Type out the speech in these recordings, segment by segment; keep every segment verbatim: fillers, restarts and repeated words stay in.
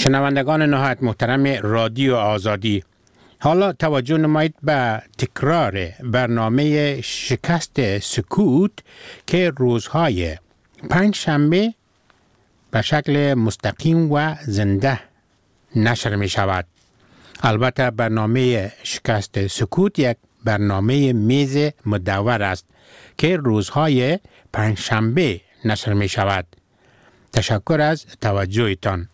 شنوندگان نهایت محترم رادیو آزادی، حالا توجه نمایید به تکرار برنامه شکست سکوت که روزهای پنج شنبه به شکل مستقیم و زنده نشر می شود. البته برنامه شکست سکوت یک برنامه میز مدور است که روزهای پنج شنبه نشر می شود. تشکر از توجهتان.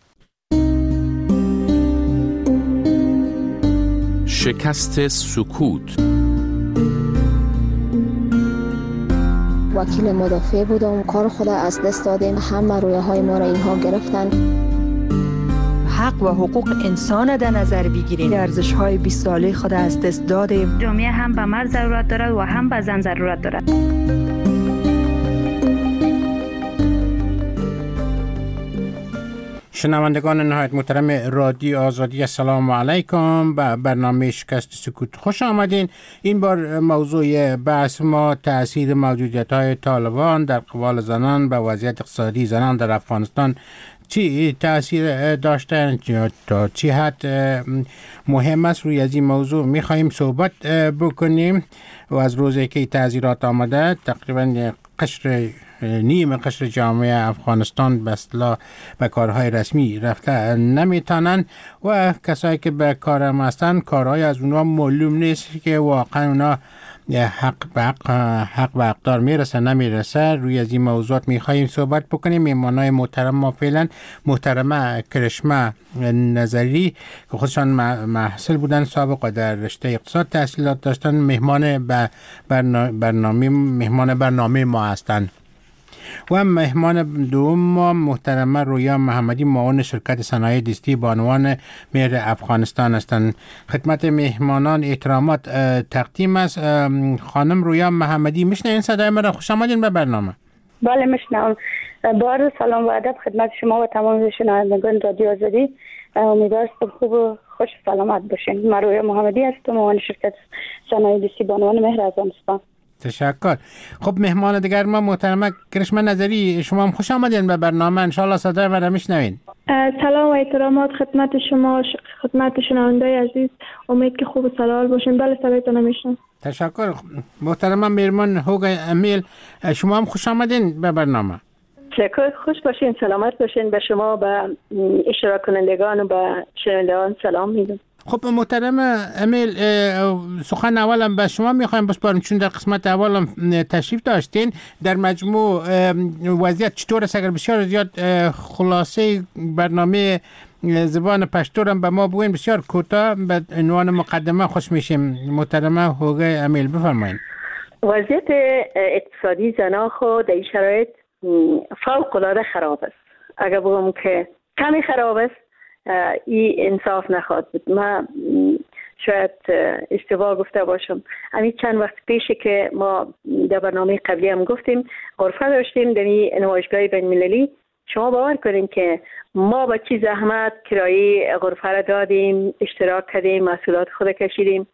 شکست سکوت. وکیل مدافع بودم، کار خود از دست دادیم، همه رویه های ما را اینها گرفتن. حق و حقوق انسان در نظر بگیریم، ارزش های بیست ساله خود از دست دادیم. جامعه هم به مرد ضرورت دارد و هم به زن ضرورت دارد. شنوندگان نهایت محترم رادیو آزادی، السلام علیکم. به برنامه شکست سکوت خوش آمدین. این بار موضوع بحث ما تأثیر موجودیت های طالبان در قبال زنان به وضعیت اقتصادی زنان در افغانستان چی تأثیر داشتن، تا چی حد مهم است. روی از این موضوع میخواییم صحبت بکنیم و از روزی که تعذیرات آمده تقریبا قشر نیم قشر جامعه افغانستان به اصطلاح به کارهای رسمی رفته نمیتونن و کسایی که به کار هم هستن کارهای از اونها معلوم نیست که واقعا اونا حق به حق, حق به حقدار میرسه نمیرسه. روی از این موضوعات میخواییم صحبت بکنیم. میمانای محترم ما فعلا محترمه کرشمه نظری که خودشان محصل بودن، سابقه در رشته اقتصاد تحصیلات داشتن، مهمان برنامه مهمان برنامه ما هستند. و مهمان دوم ما محترمه رویا محمدی، معاون شرکت صنایع دستی بانوان مهر افغانستان هستند. خدمت مهمانان احترامات تقدیم است. خانم رویا محمدی، میشنوین صدای مرا؟ خوش آمدین به برنامه. بله میشنوم. با عرض سلام و ادب خدمت شما و تمام شنوندگان رادیو آزادی. امیدوارم خوب و خوش سلامت باشین. من رویا محمدی هستم، معاون شرکت صنایع دستی بانوان مهر افغانستان. تشکر. خب مهمان دیگر ما محترمه کرشمه نظری، شما هم خوش آمدین به برنامه. انشالله صدای من را میشنوین. سلام و احترامات خدمت شما، خدمت شنوندای عزیز. امید که خوب و سلامت باشین. بله صدایتون میشنوم. تشکر. محترمه میرمن هوگا امیل، شما هم خوش آمدین به برنامه. تشکر. خوش باشین، سلامت باشین. به شما، به اشتراک کنندگان و به شنوندگان سلام میدم. خب محترم امیل، سخن اولم به شما میخوایم بسپارم، چون در قسمت اولم تشریف داشتین. در مجموع وضعیت چطور است؟ اگر بسیار زیاد خلاصه برنامه زبان پشتو هم به ما بگوین بسیار کوتاه به عنوان مقدمه خوش میشیم. محترم هوگا امیل بفرمایید. وضعیت اقتصادی زنان خود در این شرایط فوق العاده خراب است. اگر بگم که کمی خراب است این انصاف نخواهد بود. من شاید اشتباه گفته باشم. همین چند وقت پیشه که ما در برنامه قبلی هم گفتیم غرفه داشتیم در این نمایشگاه بین المللی. شما باور کنیم که ما با چی زحمت کرایه غرفه را دادیم، اشتراک کردیم، مسئولیت خود کشیدیم،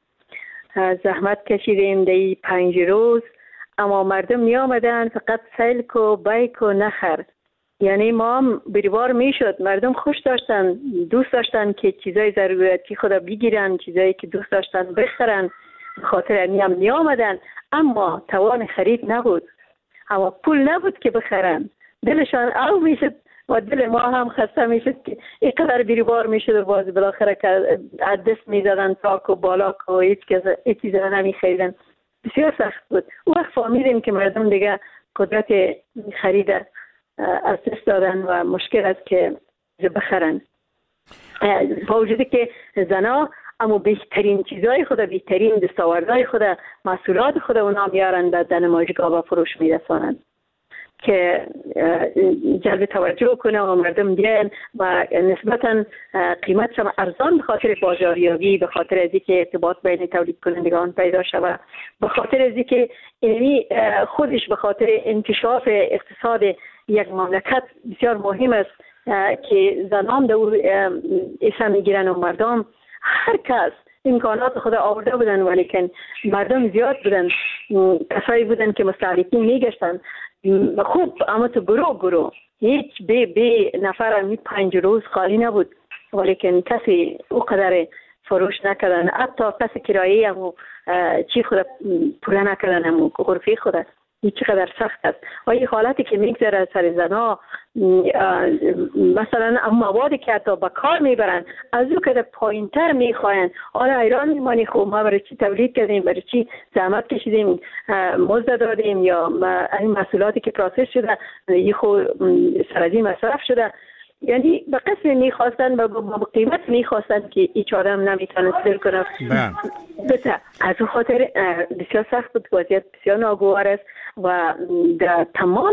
زحمت کشیدیم در این پنج روز، اما مردم می آمدن فقط سیل کو بیک و نخر. یعنی ما هم بریوار می شد، مردم خوش داشتن، دوست داشتن که چیزای ضرورتی خدا بگیرن، چیزایی که دوست داشتن بخرن، خاطر اینی هم می آمدن، اما توان خرید نبود، اما پول نبود که بخرن. دلشان او می شد و دل ما هم خسته می شد که اینقدر بریوار می شد و باز بالاخره که دست می زدن تاک و بالاک و هیچ چیز را نمی خریدن. بسیار سخت بود. او وقت فهمیدیم که مردم دیگه قدرت خرید از دست دادن و مشکل است که بخرن. با وجودی که زنا اما بهترین چیزای خود، بهترین دستاوردهای خود، محصولات خود اونا میارن در نمایشگاه و فروش میرسانن که جلب توجه کنه و مردم بیان و نسبتا قیمتش هم ارزان به خاطر بازاریابی، به خاطر از اینکه ارتباط بین تولید کنندگان پیدا شود، به خاطر از اینکه اینی خودش به خاطر انکشاف اقتصاد یک مملکت بسیار مهم است که زنان در او ایسا میگیرن و مردم هر کس امکانات خود آورده بودن، ولیکن مردم زیاد بودن، کسایی بودن که مستحقین میگشتن خوب، اما تو گروه گروه هیچ بی بی نفر می پنج روز خالی نبود. ولی که کسی او قدر فروش نکردن، حتی پس کرایی هم چی خود پوره نکردن هم غرفه خود است. این چقدر سخت است و این حالتی که میگذره سر زنها، مثلا موادی که حتی به کار میبرن از او که پایینتر میخواین. آره ایران میمانی خوب ما برای چی تولید کردیم، برای چی زحمت کشیدیم، مزد دادیم یا این محصولاتی که پروسس شده این خود سرازی مصرف شده. یعنی به قسم میخواستن و با قیمت میخواستن که هیچ آدم نمیتونه سر کنه. بسه از اون خاطر بسیار سخت بود، وضعیت بسیار ناگوار است و در تمام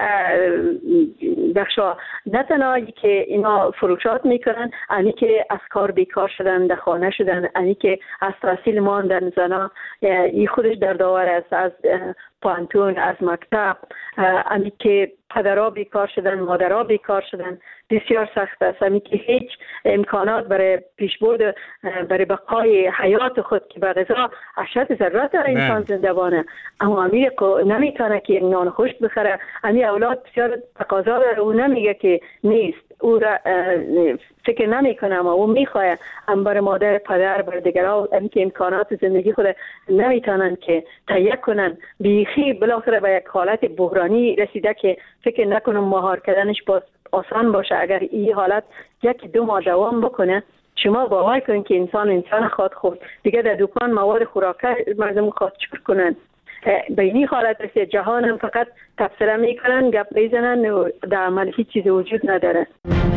بخشا نه تنهایی که اینا فروشات میکنن، انی که از کار بیکار شدن، در خانه شدن، انی که از تحصیل ماندن زنا، این خودش در داور است، از پانتون، از مکتب، انی که پدرها بیکار شدن، مادرها بیکار شدن، بسیار سخت است. انی که هیچ امکانات برای پیشبرد برای بقای حیات خود که به غذا اشد ضرورت داره انسان زنده بانه، اما امیر نمیتونه که نان خشک بخره. امی اولاد بسیار تقاضا داره، او نمیگه که نیست، او را فکر نمیکنه اما او میخواه. ام برای مادر پدر بر دیگرها امی که امکانات زندگی خود نمیتونن که تهیه کنن، بیخی بالاخره به یک حالت بحرانی رسیده که فکر نکنم مهار کردنش باز آسان باشه. اگر این حالت یک دو ماه دوام بکنه، شما باور کنید که انسان انسان خود خود دیگه در دکان مواد خوراکه مردم خود چکر کنن. به این حالت رسید جهان هم فقط تبصره میکنن، گپ میزنن و در عمل هیچ چیز وجود نداره.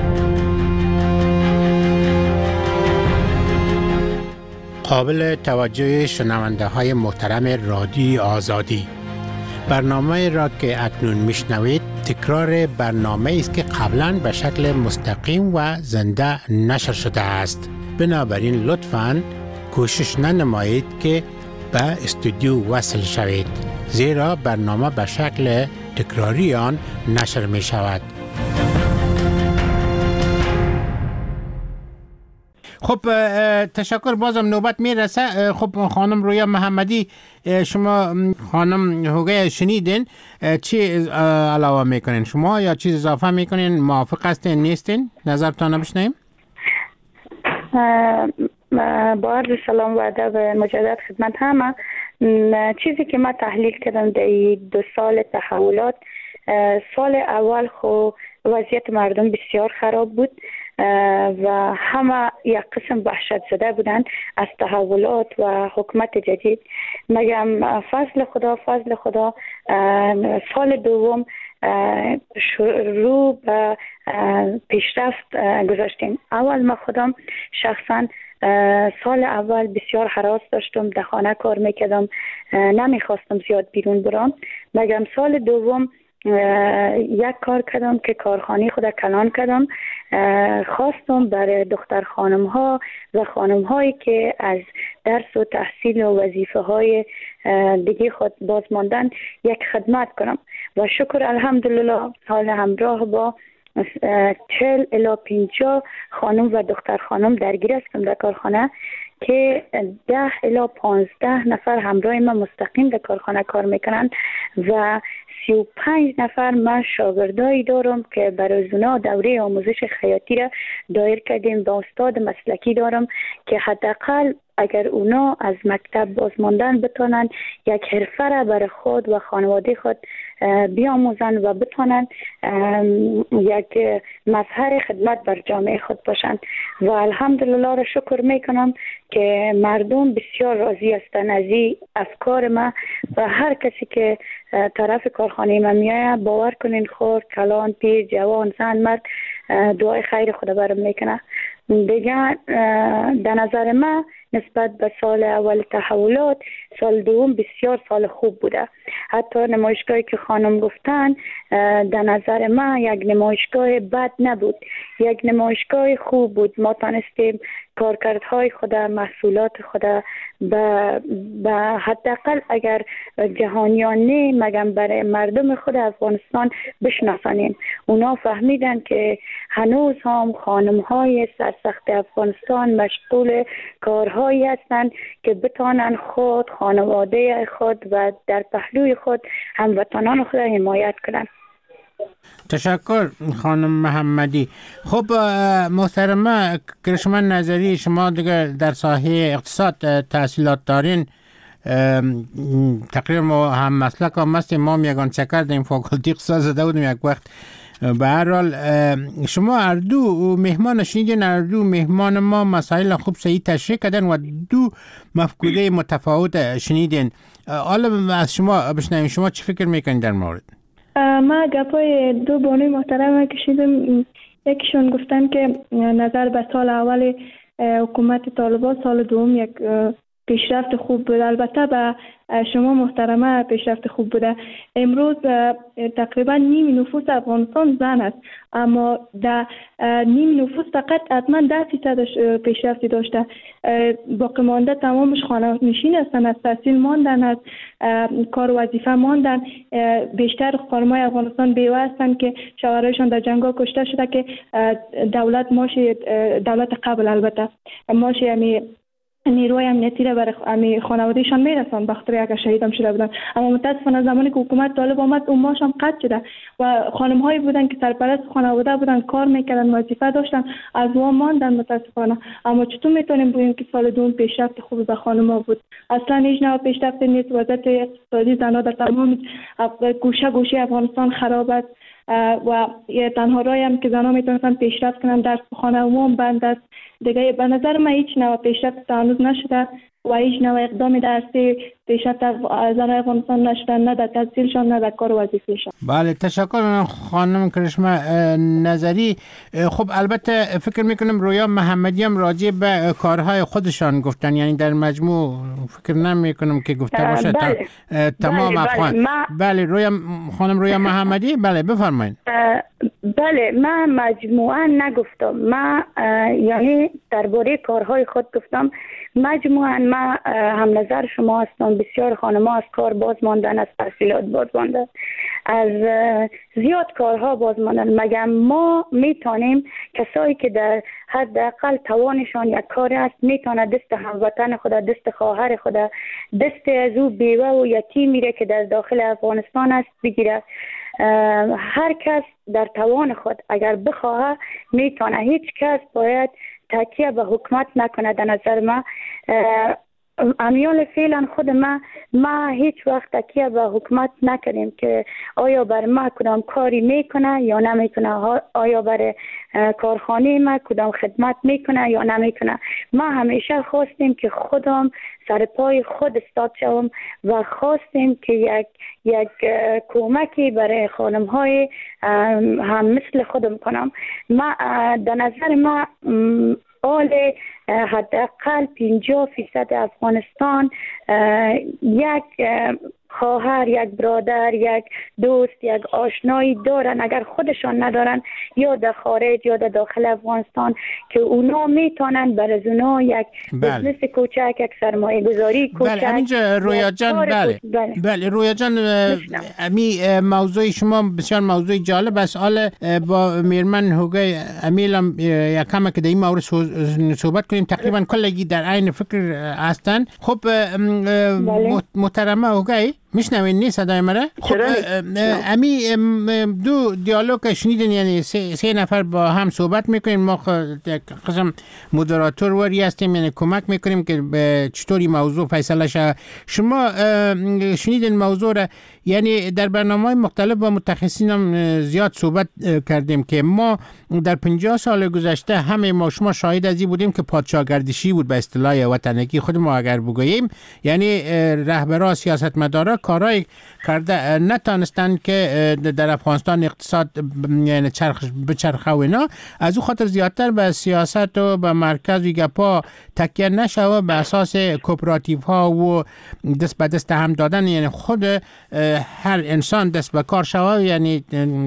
قابل توجه شنونده های محترم رادیو آزادی، برنامه را که اکنون میشنوید تکرار برنامه است که قبلا به شکل مستقیم و زنده نشر شده است. بنابراین لطفاً کوشش ننمایید که به استودیو وصل شوید، زیرا برنامه به شکل تکراری آن نشر می شود. خب تشکر، بازم نوبت میرسه. خب خانم رویا محمدی، شما خانم هوگه شنیدین، چی علاوه میکنین شما یا چیز اضافه میکنین؟ موافق هستین نیستین؟ نظرتان بشنویم. با عرض سلام و ادب مجدد خدمت همه. چیزی که من تحلیل کردم در دو سال تحولات، سال اول خو وضعیت مردم بسیار خراب بود و همه یک قسم وحشت زده بودند از تحولات و حکومت جدید. مگم فضل خدا فضل خدا سال دوم شروع به پیشرفت گذاشتیم. اول ما خودم شخصا سال اول بسیار هراس داشتم، در خانه کار میکردم، نمیخواستم زیاد بیرون برم. مگم سال دوم یک کار کردم که کارخانه خود کلان کردم. خواستم برای دختر خانم ها و خانم هایی که از درس و تحصیل و وظیفه های دیگه خود باز ماندن یک خدمت کنم و شکر الحمدلله حال همراه با چهل الی پنجاه خانم و دختر خانم درگیر هستم در کارخانه که ده الی پانزده نفر همراه من مستقیم در کارخانه کار میکنن و سی و پنج نفر من شاگردایی دارم که برای اونا دوره آموزش خیاطی را دایر کردیم و استاد مسلکی دارم که حداقل اگر اونا از مکتب باز ماندن بتونن یک حرفه را برای خود و خانواده خود بیاموزن و بتونن یک مظهر خدمت بر جامعه خود باشن و الحمدلله را شکر میکنم که مردم بسیار راضی هستند از این افکار ما و هر کسی که طرف کارخانه ما میآید باور کنین خور، کلان، پیر، جوان، زن، مرد دعای خیر خدا برام میکنه. دیگه در نظر من نسبت به سال اول تحولات سال دوم بسیار سال خوب بوده. حتی نمایشگاهی که خانم گفتن در نظر من یک نمایشگاه بد نبود، یک نمایشگاه خوب بود. ما تانستیم کارکردهای خود، محصولات خود به حداقل اگر جهانیان نه مگم برای مردم خود افغانستان بشناسانیم. اونا فهمیدن که هنوز هم خانم های سرسخت افغانستان مشغول کارهایی هستند که بتانن خود، خانواده خود و در پهلوی خود هموطنان خود حمایت کنند. تشکر خانم محمدی. خب محترمه کرشما نظری، شما دیگه در ساحه اقتصاد تحصیلات دارین، تقریبا ما هم مسلک هم هستیم، ما هم یگان چکر در این فاکولتی اقتصاد زده بودیم یک وقت. به هر حال شما اردو مهمان شنیدین، اردو مهمان ما مسائل خوب صحیح تشریح کردن و دو مفکوره متفاوت شنیدین. حالا از شما بشنویم، شما چی فکر میکنید در مورد؟ ما گپای دو بانوی محترم که شنیدم، یکیشون گفتن که نظر به سال اول حکومت طالبان، سال دوم یک پیشرفت خوب بوده. البته به شما محترمه پیشرفت خوب بوده. امروز تقریبا نیم نفوس افغانستان زن است، اما در نیم نفوس فقط حتما ده فیصد پیشرفتی داشته. باقی مانده تمامش خانه نشین هستند، از تحصیل ماندن، از کار وظیفه ماندن. بیشتر خانمای افغانستان بیوه هستند که شوهرایشان در جنگا کشته شده که دولت ماشی دولت قبل البته ماشی همی نیروی امنیتی را برای امی خانوادهشان میرسند بخاطر اگر شهید هم شده بودن. اما متاسفانه زمانی که حکومت طالب آمد اون ماش هم قطع شده و خانم هایی بودن که سرپرست خانواده بودن، کار میکردن، وظیفه داشتن، از وام ماندن متاسفانه. اما چطور میتونیم بگیم که سال دوم پیشرفت خوبی به خانم ها بود؟ اصلا هیچ نوع پیشرفت نیست. وضعیت اقتصادی زنها در تمام گوشه گوشه افغانستان خراب است و یه تنها راهی هم که زنها میتونن پیشرفت کنن درس بخوانن عموم بند است. دیگه به نظر من هیچ نوع پیشرفت هنوز نشده و هیچ نوع اقدام درسی پیشرفت زنهای افغانستان نشده، نه در تحصیلشان نه در کار وظیفه‌شان. بله تشکر خانم کرشما نظری. خب البته فکر میکنم رویا محمدی هم راجع به کارهای خودشان گفتن، یعنی در مجموع فکر نمیکنم که گفته باشه بله. تمام بله افغان. بله. ما... بله رویا خانم رویا محمدی، بله بفرمایید. بله من مجموعا نگفتم، من یعنی درباره کارهای خود گفتم. مجموعا من هم نظر شما هستم. بسیار خانم‌ها از کار باز ماندن، از تحصیلات باز ماندن، از زیاد کارها باز ماندن. مگر ما میتونیم کسایی که در حداقل توانشان یک کار است میتونه دست هموطن خود، دست خواهر خود، دست از او بیوه و یتیمی را که در داخل افغانستان است بگیره. هر کس در توان خود اگر بخواه میتونه. هیچ کس باید تکیه به حکومت نکنه. در نظر من امیال فعلا خود ما ما هیچ وقت تکیه به حکومت نکنیم که آیا بر ما کدام کاری میکنه یا نمیکنه، آیا بر کارخانه ما کدام خدمت میکنه یا نمیکنه. ما همیشه خواستیم که خودم سر پای خود استاد شوم و خواستیم که یک یک کمکی برای خانم های هم مثل خودم کنم. ما در نظر ما آل حداقل پنجاه فیصد افغانستان یک خواهر، یک برادر، یک دوست، یک آشنایی دارن. اگر خودشان ندارن یا در خارج یا در داخل افغانستان که اونا میتونن بر از اونا یک بزنس کوچک، یک سرمایه گذاری کوچک. بله همینجا رویا جان. بله بله, بله رویا جان، امی موضوع شما بسیار موضوع جالب است. حالا با میرمن هوگای امیلم یکم که در این مورد صحبت کنیم. تقریبا کلگی در عین فکر هستن. خب محترمه هوگای میشنوین نیست صدای مرا؟ خب امی دو دیالوگ شنیدین، یعنی سه, سه نفر با هم صحبت میکنیم. ما قسم مدراتور وری هستیم، یعنی کمک میکنیم که چطوری موضوع فیصله شه. شما شنیدین موضوع را، یعنی در برنامه‌های مختلف با متخصصین هم زیاد صحبت کردیم که ما در پنجاه سال گذشته همه ما شما شاهد از این بودیم که پادشاهگردشی بود به اصطلاح وطنگی خود ما اگر بگوییم. یعنی رهبران سیاستمدارا کارهای کرده نتانستن که در افغانستان اقتصاد یعنی چرخ بچرخه و اینا. از او خاطر زیادتر به سیاست و به مرکز و گپا تکیه نشوه، به اساس کوپراتیو ها و دست به دست هم دادن، یعنی خود هر انسان دست به کار شوه، یعنی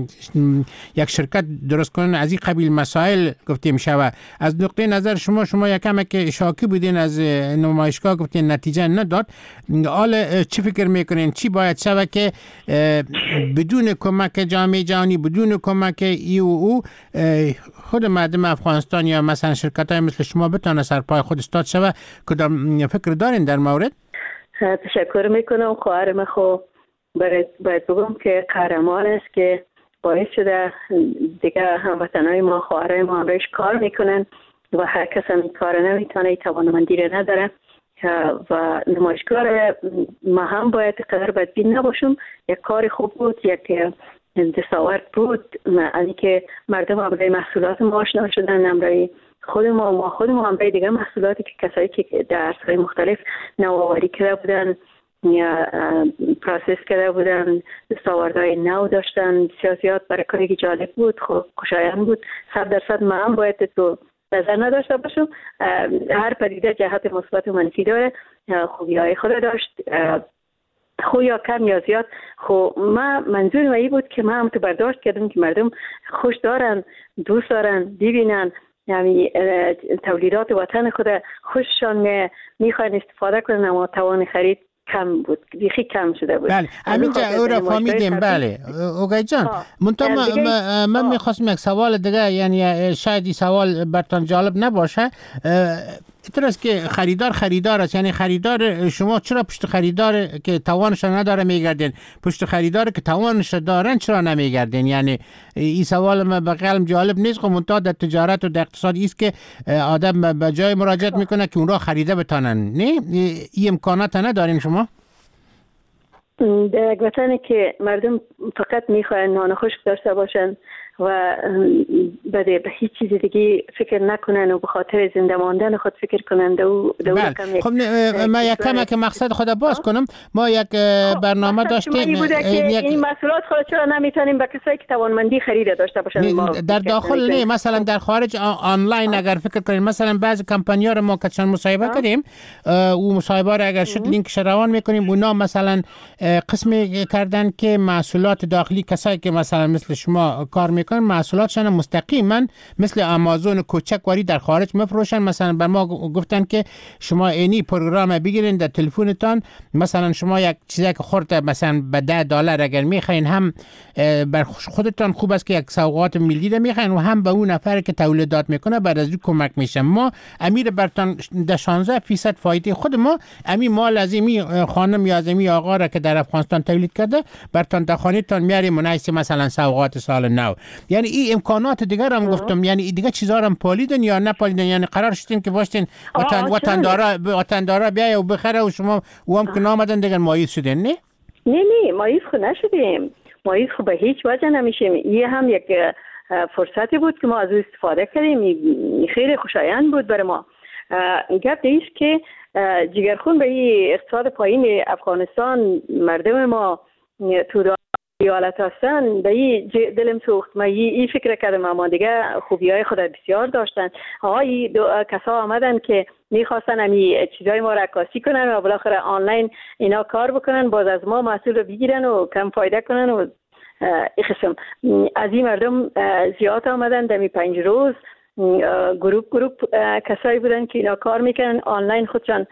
یک شرکت درست کنن. از این قبیل مسائل گفتیم شوه. از نقطه نظر شما شما یکم که شاکی بودین از نمایشگاه، گفتین نتیجه نداد. حالا چی فکر میکنین چی باید شوه که بدون کمک جامعه جهانی، بدون کمک ای و او، خود مردم افغانستان یا مثلا شرکت های مثل شما بتونه سرپای خود استاد شوه؟ کدام فکر دارین در مورد؟ تشکر میکنم. خواهرم خو باید بگم که قهرمان است که باعث شده دیگه هموطنای ما، خواهرای ما همراهش کار میکنن و هر کس هم کار نمیتونه، توانمندی رو نداره و نمایشگاه ما هم باید قدر بدبین نباشم. یک کار خوب بود، یک دستاورد بود، یعنی که مردم هم برای محصولات ما آشنا شدن، هم برای خود ما ما خود ما هم برای دیگه محصولاتی که کسایی که در عرصه‌های مختلف نوآوری کرده بودن یا پروسس کرده بودن، دستاوردهای نو داشتن، سیاسیات برای کاری که جالب بود، خب خوشایند بود. صد درصد ما هم باید تو نظر نداشته باشم. هر پدیده جهت مثبت و منفی داره، خوبی‌های خود داشت، خو یا کم یا زیاد. خو ما منظور ما ای بود که ما هم تو برداشت کردیم که مردم خوش دارن، دوست دارن ببینن، یعنی تولیدات وطن خود خوششان میخواین استفاده کنن، اما توان خرید کم بود، بیخی کم شده بود. بله همینجا او را فهمیدیم. بله اوگای جان، منتها من, من میخواستم یک سوال دیگه، یعنی شاید این سوال برتان جالب نباشه. اینطور است که خریدار خریدار است، یعنی خریدار شما چرا پشت خریدار که توانش نداره میگردین، پشت خریدار که توانش دارن چرا نمیگردین؟ یعنی این سوال من به قلم جالب نیست. خب منتها در تجارت و در اقتصاد است که آدم به جای مراجعت میکنه که اون را خریده بتانن. نه این امکانات ندارین شما؟ در یک وطنی که مردم فقط میخواین نان خشک داشته باشن و بده به هیچ چیز دیگه فکر نکنن و به خاطر زنده ماندن خود فکر کنن دو دو بله. خب ما یک کم که مقصد خود باز کنم، ما یک برنامه داشتیم یک... این محصولات خود چرا نمیتونیم به کسایی که توانمندی خرید داشته باشن؟ ما در داخل نه، مثلا در خارج آنلاین اگر فکر کنیم، مثلا بعضی کمپانی‌ها رو ما که چند مصاحبه کردیم، او مصاحبه رو اگر شد لینک روان میکنیم، اونا مثلا قسمی کردن که محصولات داخلی کسایی که مثلا مثل شما کار میکنن محصولاتشان مستقیما مثل آمازون کوچک واری در خارج میفروشن. مثلا بر ما گفتن که شما اینی پروگرام بگیرین در تلفنتان، مثلا شما یک چیزی که خورده مثلا به ده دلار اگر میخواین، هم بر خودتان خوب است که یک سوغات ملی ده میخواین و هم به اون نفر که تولیدات میکنه بعد از اون کمک میشه. ما امیر برتان ده شانزده درصد فایده خود ما امی مال از امی خانم یا از امی آقا را که در افغانستان تولید کرده برتان در خانه تان میاری مناسب مثلا سوغات سال نو. یعنی این امکانات دیگر هم گفتم، یعنی دیگه چیزا هم پالیدن یا نپالیدن؟ یعنی قرار شدیم که باشین وطن وطن دارا وطن دارا بیای و بخره و شما و هم که نامدن دیگر مایز شدین؟ نه نه نه مایز خود نشدیم، مایز خود به هیچ وجه نمیشیم. این هم یک فرصتی بود که ما از او استفاده کردیم، خیلی خوشایند بود برای ما. گپ دیست که جگرخون به این اقتصاد پایین افغانستان مردم ما تو ایالت هستن، به این دلم سوخت. من این فکر کردم اما دیگه خوبی های خود بسیار داشتن. آقای کسا آمدن که میخواستن همی چیزای ما را عکاسی کنن و بالاخره آنلاین اینا کار بکنن، باز از ما محصول رو بگیرن و کم فایده کنن و این قسم. از این مردم زیاد آمدن در می پنج روز، گروپ گروپ کسایی بودن که اینا کار میکنن، آنلاین خودشان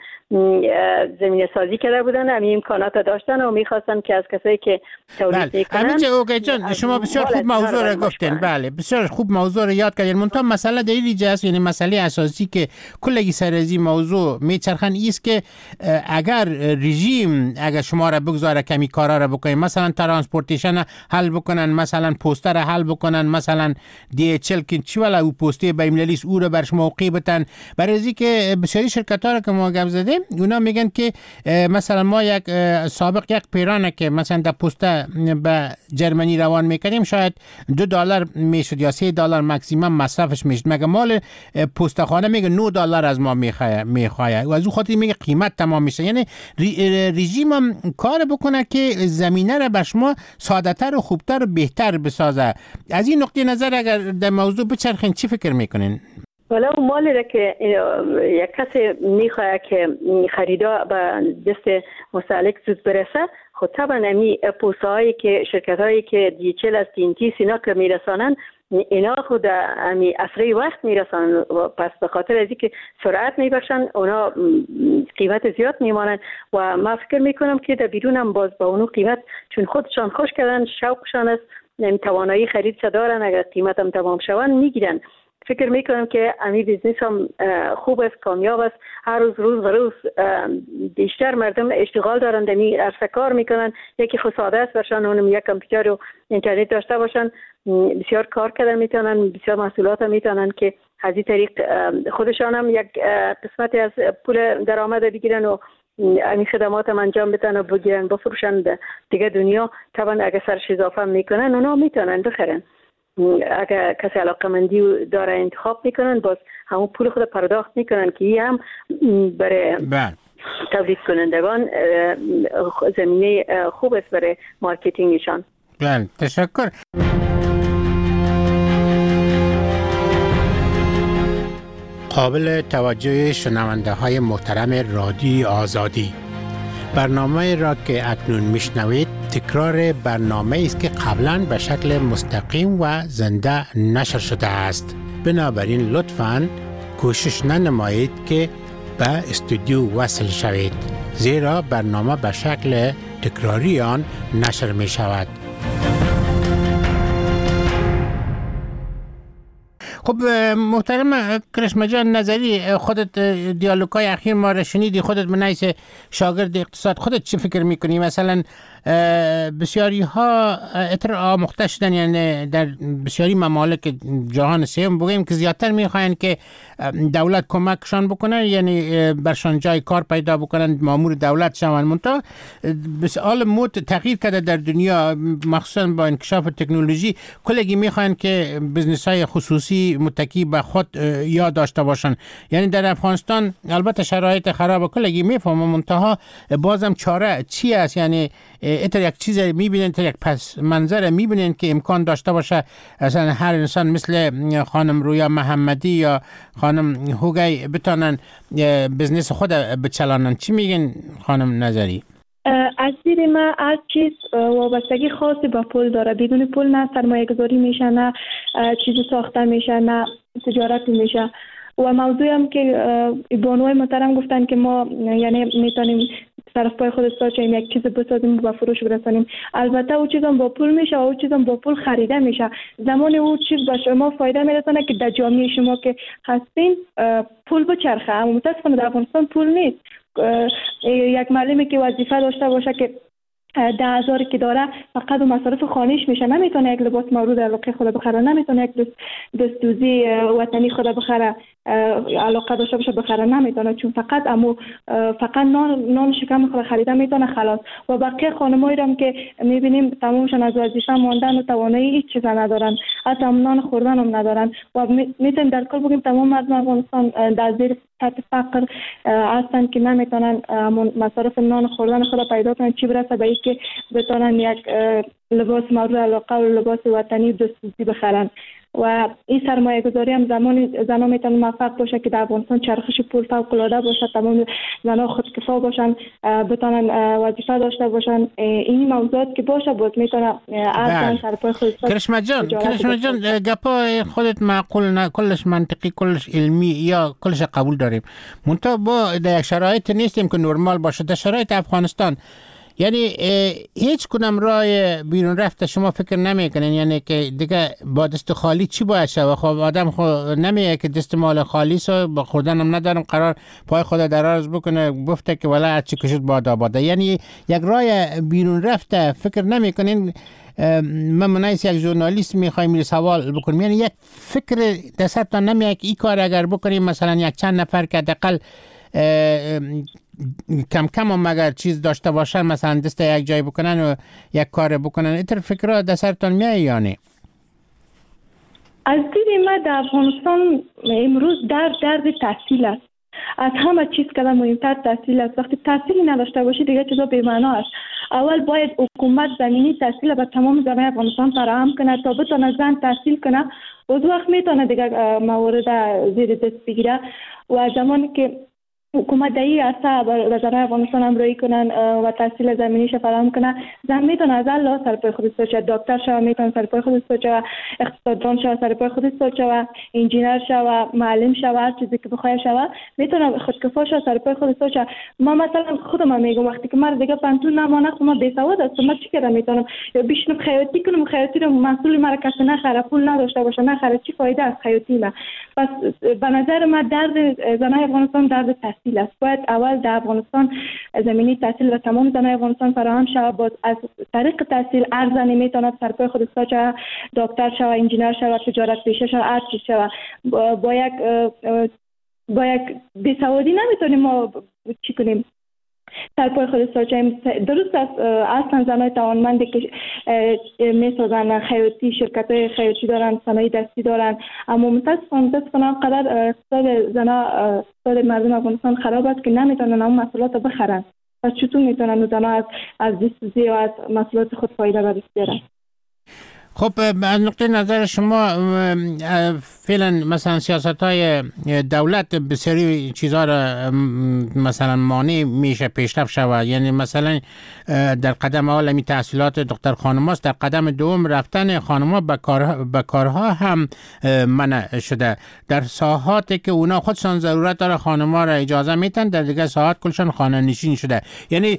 زمینه سازی کرده بودن، همین امکانات داشتن و میخواستن که از کسایی که تولید میکنن. همینجا اوکی جان، شما بسیار خوب موضوع رو گفتین. بله بسیار خوب موضوع رو یاد کردین. منتها مسئله در اینجا است، یعنی مسئله اساسی که کلی سر از این موضوع میچرخن است که اگر رژیم اگر شما را بگذاره کمی کارا را بکنین، مثلا ترانسپورتیشن حل بکنن، مثلا پوستر حل بکنن، مثلا دی اچ ال که چی ولا او پستی بین او رو بر شما موقع بتن، برای از اینکه بسیاری شرکت‌ها رو که ما گپ زدیم اونا میگن که مثلا ما یک سابق یک پیرانه که مثلا در پسته به جرمنی روان میکردیم شاید دو دلار میشد یا سه دلار ماکسیمم مصرفش میشد، مگه مال پسته خانه میگه نه دلار از ما میخواه میخواه و از اون خاطر میگه قیمت تمام میشه. یعنی رژیم هم کار بکنه که زمینه رو به شما ساده تر و خوبتر و بهتر بسازه. از این نقطه نظر اگر در موضوع بچرخین چی فکر میکنین؟ ولی اون مالی را که یک کسی میخواه که خریدا به دست مستهلک زود برسه، خود طبعا امی پوسته هایی که شرکت هایی که دیچل از تینتی سینا که میرسانن اینا خود امی اسرع وقت میرسانن و پس به خاطر ازی که سرعت میبخشن اونا قیمت زیاد میمانن و ما فکر میکنم که در بیرون هم باز با اونو قیمت چون خودشان خوش کردن شوقشان است توانایی خرید دارن، اگر قیمت هم تمام شوند میگیرن. فکر میکنم که امی بیزنس هم خوب است، کامیاب است. هر روز روز روز بیشتر مردم اشتغال دارند، یعنی عرصه کار میکنن. یکی خود ساده است برشان اونم یک کامپیوتر و اینترنت داشته باشن، بسیار کار کردن میتونن، بسیار محصولات میتونن که از این طریق خودشان هم یک قسمتی از پول درآمد بگیرن و این خدمات هم انجام بدن و بگیرن بفروشن دیگه دنیا. طبعا اگه سرش اضافه میکنن اونا میتونن بخرن. اگه کسی علاقمندی داره انتخاب میکنن، باز همون پول خود پرداخت میکنن که این هم برای تولید کنندگان زمینه خوب است برای مارکتینگشان. بله، تشکر. قابل توجه شنونده های محترم رادیو آزادی، برنامه را که اکنون میشنوید تکرار برنامه است که قبلا به شکل مستقیم و زنده نشر شده است. بنابراین لطفاً کوشش ننمایید که به استودیو وصل شوید، زیرا برنامه به شکل تکراری آن نشر می شود. خب محترم کرشمه جان نظری، خودت دیالوگای اخیر ما را شنیدی، خودت به نحیث شاگرد اقتصاد خودت چی فکر میکنی؟ مثلا بسیاری ها اطر آموخته شدن، یعنی در بسیاری ممالک جهان سوم بگیم که زیادتر میخواین که دولت کمکشان بکنه، یعنی برشان جای کار پیدا بکنن، مامور دولت شون. منتها بسیار مود تغییر کرده در دنیا، مخصوصا با انکشاف تکنولوژی. کلگی میخواین که بزنس های خصوصی متکی به خود یاد داشته باشن. یعنی در افغانستان البته شرایط خراب، کلگی میفهمم، منتها بازم چاره چی است؟ یعنی اتر یک چیز میبینن، یک پس منظر میبینن که امکان داشته باشه اصلا هر انسان مثل خانم رویا محمدی یا خانم هوگی بتونن بزنس خود بچلانن. چی میگن خانم نظری؟ از دید ما هر چیز وابستگی خاصی با پول داره. بدون پول نه سرمایه گذاری میشه، نه چیزی ساخته میشه، نه تجارت میشه. و موضوعی هم که بانوهای محترم گفتن که ما یعنی میتونیم طرف پای خود ساچیم یک چیز بسازیم و به فروش برسانیم. البته او چیزم با پول میشه و او چیزم با پول خریده میشه. زمان او چیز به شما فایده میرسونه که در جامعه شما که هستین پول بچرخه. اما متاسفانه در افغانستان پول نیست. یک معلمی که وظیفه داشته باشه که ده هزاری که داره فقط مصارف خانه‌اش میشه، نمیتونه یک لباس مورد علاقه خود بخره، نمیتونه یک دستوزی وطنی خود بخره، علاقه داشته باشه بخره، نمیتونه، چون فقط امو فقط نان نان شکم خود خریده میتونه خلاص. و بقیه خانمایی هم که میبینیم تمامشون از وظیفه ماندن و توانایی هیچ چیز ندارن، حتی نان خوردن هم ندارن. و میتونیم در کل بگیم تمام مردم افغانستان در زیر سطح فقر هستن که نمیتونن مصارف نان خوردن خود پیدا کنن، چی برسه به اینکه بتونن یک لباس مورد علاقه و لباس وطنی دستوزی بخرن. و این سرمایه گذاری هم زمان زنها میتونن موفق باشه که در افغانستان چرخش پول فوق العاده باشه، تمام زنها خودکفا باشن، بتونن وظیفه داشته باشن. این موضوعات که باشه بود میتونه ارزان سرپای خود. کرشمه جان کرشمه جان گپا خودت معقول نه، کلش منطقی، کلش علمی یا کلش قبول داریم، منتها با در شرایط نیستیم که نرمال باشه. در شرایط افغانستان یعنی هیچ کنم راه بیرون رفته شما فکر نمیکنین؟ یعنی که دیگه با دست خالی چی باید شود؟ خب آدم خود نمیه که دست مال خالی سو با خوردن هم ندارم، قرار پای خود دراز بکنه گفته که ولی هرچی کشید باد آباده. یعنی یک راه بیرون رفته فکر نمیکنین؟ من منایس یک ژورنالیست میخوایم میره سوال بکنیم، یعنی یک فکر دستتان نمیه که این کار اگر بکنیم مثلا یک چند نفر که حداقل کم کم هم اگر چیز داشته باشن، مثلا دست یک جای بکنن و یک کار بکنن، اینطور فکرها در سرتان میای یا نه؟ از دید ما در افغانستان امروز درد درد تحصیل است. از همه چیز که مهمتر تحصیل است. وقتی تحصیلی نداشته باشی دیگه چیزا بی‌معنا است. اول باید حکومت زمینی تحصیل به تمام زنان افغانستان فراهم کنه تا بتونه زن تحصیل کنه، و دو وقت میتونه دیگه موارد زیر دست بگیره. و زمانی که حکومت در این عرصه به زنان افغانستان همراهی کنن و تحصیل زمینیش فراهم کنن، زن میتونه از الله سر پای خودش باشه، دکتر شوه میتونه سر پای خودش باشه، اقتصاددان شوه سر پای خودش باشه، انجینر شوه، معلم شوه، هر چیزی که بخواد شوه میتونه خودکفا شوه سر پای خودش باشه. ما مثلا خودم میگم وقتی که مرد دیگه پنتون نمانه خب ما بیسواد هستم، ما چی کردم میتونم یا بشینم خیاطی کنم، خیاطی رو مسئول مرا کسی نخره، پول نداشته باشه نخره، چی فایده از خیاطی ما؟ پس به نظر من درد زنان افغانستان درد تحصیل است. باید اول در افغانستان زمینی تحصیل و تمام زنان افغانستان فراهم شود. باز از طریق تحصیل هر زنی میتواند سر پای خودش باشه، دکتر شود، انجینر شود، تجارت پیشه شود، هر چیز شود. با یک با یک بیسوادی نمیتونیم ما چی کنیم سر پای خود ساچیم. درست است اصلا زنای توانمندی که میسازن خیاطی، شرکت های خیاطی دارن، صنایع دستی دارن، اما متاسفانه متاسفانه قدر اقتصاد زنا اقتصاد مردم افغانستان خراب است که نمیتونن اون محصولات رو بخرن. پس چطور میتونن زنا از از دسترسی و از محصولات خود فایده ببرن؟ خب از نقطه نظر شما فعلا مثلا سیاست های دولت بسیاری چیزها را مثلا مانع میشه پیشرفت شود، یعنی مثلا در قدم اول می تحصیلات دختر خانماست، در قدم دوم رفتن خانم‌ها به کار به کارها هم منع شده. در ساحاتی که اونا خودشان ضرورت داره خانم‌ها را اجازه میتن، در دیگه ساحات کلشان خانه نشین شده. یعنی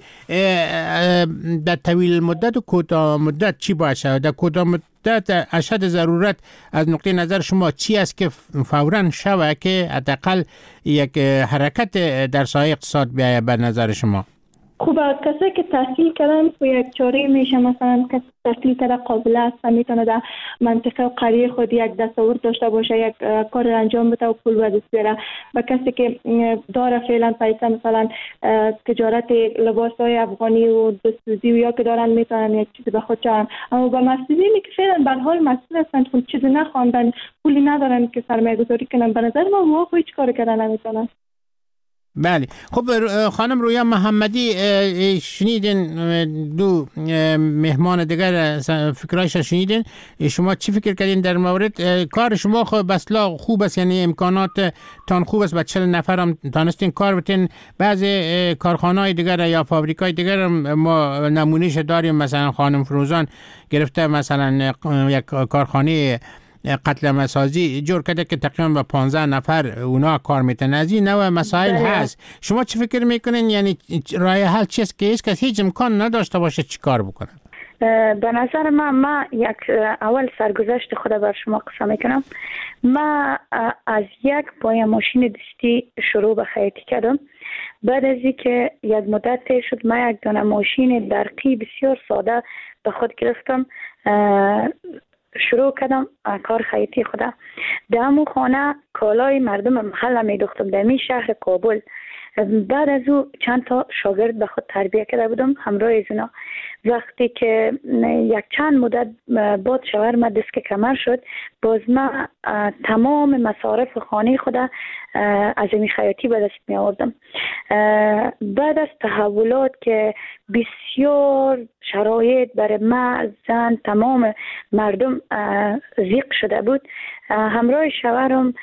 در طویل مدت و کوتاه مدت چی باشه؟ در کوتاه مدت اشد ضرورت از نقطه نظر شما چی است که فوراً شوه که حداقل یک حرکت در ساحه اقتصاد بیاید به نظر شما؟ خوب کسی که تحصیل کردن و یک چاره میشه، مثلا کسی تحصیل کرده قابل است و میتونه در منطقه و قریه خود یک دستاورد داشته باشه، یک کار انجام بده و پول به دست بیاره. و کسی که داره فعلا پیسه مثلا تجارت لباس های افغانی و دستوزی و یا که دارن میتونن یک چیزی به خود چارن. اما با مسئولینی که فعلا به حال مسئول هستند خود چیزی نخواندن، پولی ندارن که سرمایه گذاری کنن، به نظر ما واقعا هیچ کار کردن نمیتونن. بله. خب خانم رویا محمدی، شنیدین دو مهمان دیگر فکرایش شنیدین، شما چی فکر کردین در مورد کار شما؟ خب بسلا خوب است، یعنی امکانات تان خوب است، با چهل نفر هم تانستین کار بتین. بعضی کارخانه‌های دیگر یا فابریکای دیگر ما نمونهش داریم، مثلا خانم فروزان گرفته مثلا یک کارخانه قتل سازی جور کرده که تقریبا با پانزده نفر اونا کار میتن. از این نوع مسائل هست. شما چی فکر میکنین؟ یعنی راه حل چیست که هیچ کس هیچ امکان نداشته باشه چی کار بکنه؟ به نظر من ما یک اول سرگذشت خود بر شما قصه میکنم. ما از یک پای ماشین دستی شروع به خیاطی کردم. بعد از اینکه یک مدت شد ما یک دانه ماشین برقی بسیار ساده به خود گرفتم، شروع کردم کار خیاطی خودم. در همون خانه کالای مردم محله می دوختم در می شهر کابل. بعد از او چند تا شاگرد به خود تربیه کرده بودم همراه از اونا. وقتی که یک چند مدت بعد شوهر ما دست کمر شد، باز ما تمام مصارف خانه خود از این خیاطی به دست می آوردم. بعد از تحولات که بسیار شرایط برای ما زن تمام مردم ضیق شده بود، همراه شوهرم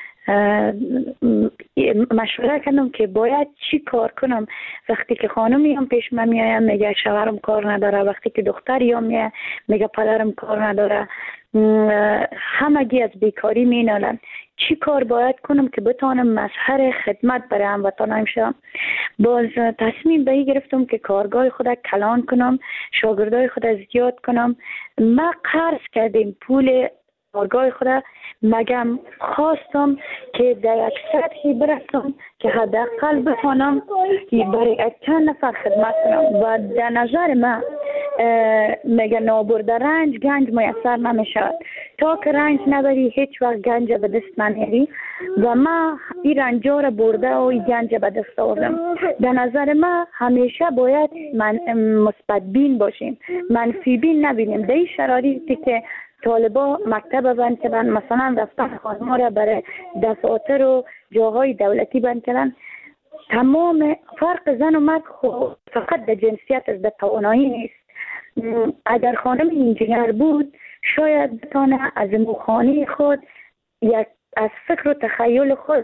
مشوره کردم که باید چی کار کنم. وقتی که خانمی هم پیش من میایم میگه شوهرم کار نداره، وقتی که دختری هم میگه میگه پدرم کار نداره، همگی از بیکاری مینالن. چی کار باید کنم که بتانم مظهر خدمت برای هموطنانم شم؟ باز تصمیم به این گرفتم که کارگاه خود کلان کنم، شاگردای خود زیاد کنم. ما قرض کردیم پول کارگاه خود، مگم خواستم که در یک سطحی برسم که حداقل بتانم که برای یک چند نفر خدمت کنم. و در نظر من میگه نابرده رنج گنج میسر نمیشود. تا که رنج نداری هیچ وقت گنج به دست نمیاری و ما این رنجا را برده و این گنج به دست آوردم. در نظر من همیشه باید من مثبت بین باشیم، منفی بین نبینیم. در این شرایطی که طالبا مکتب بند کردن، مثلا رفتن خانم‌ها را برای دفاتر و جاهای دولتی بند کردن. تمام فرق زن و مرد فقط در جنسیت از در توانایی نیست. اگر خانم انجینر بود شاید بتانه از مخانی خود یک از فکر و تخیل خود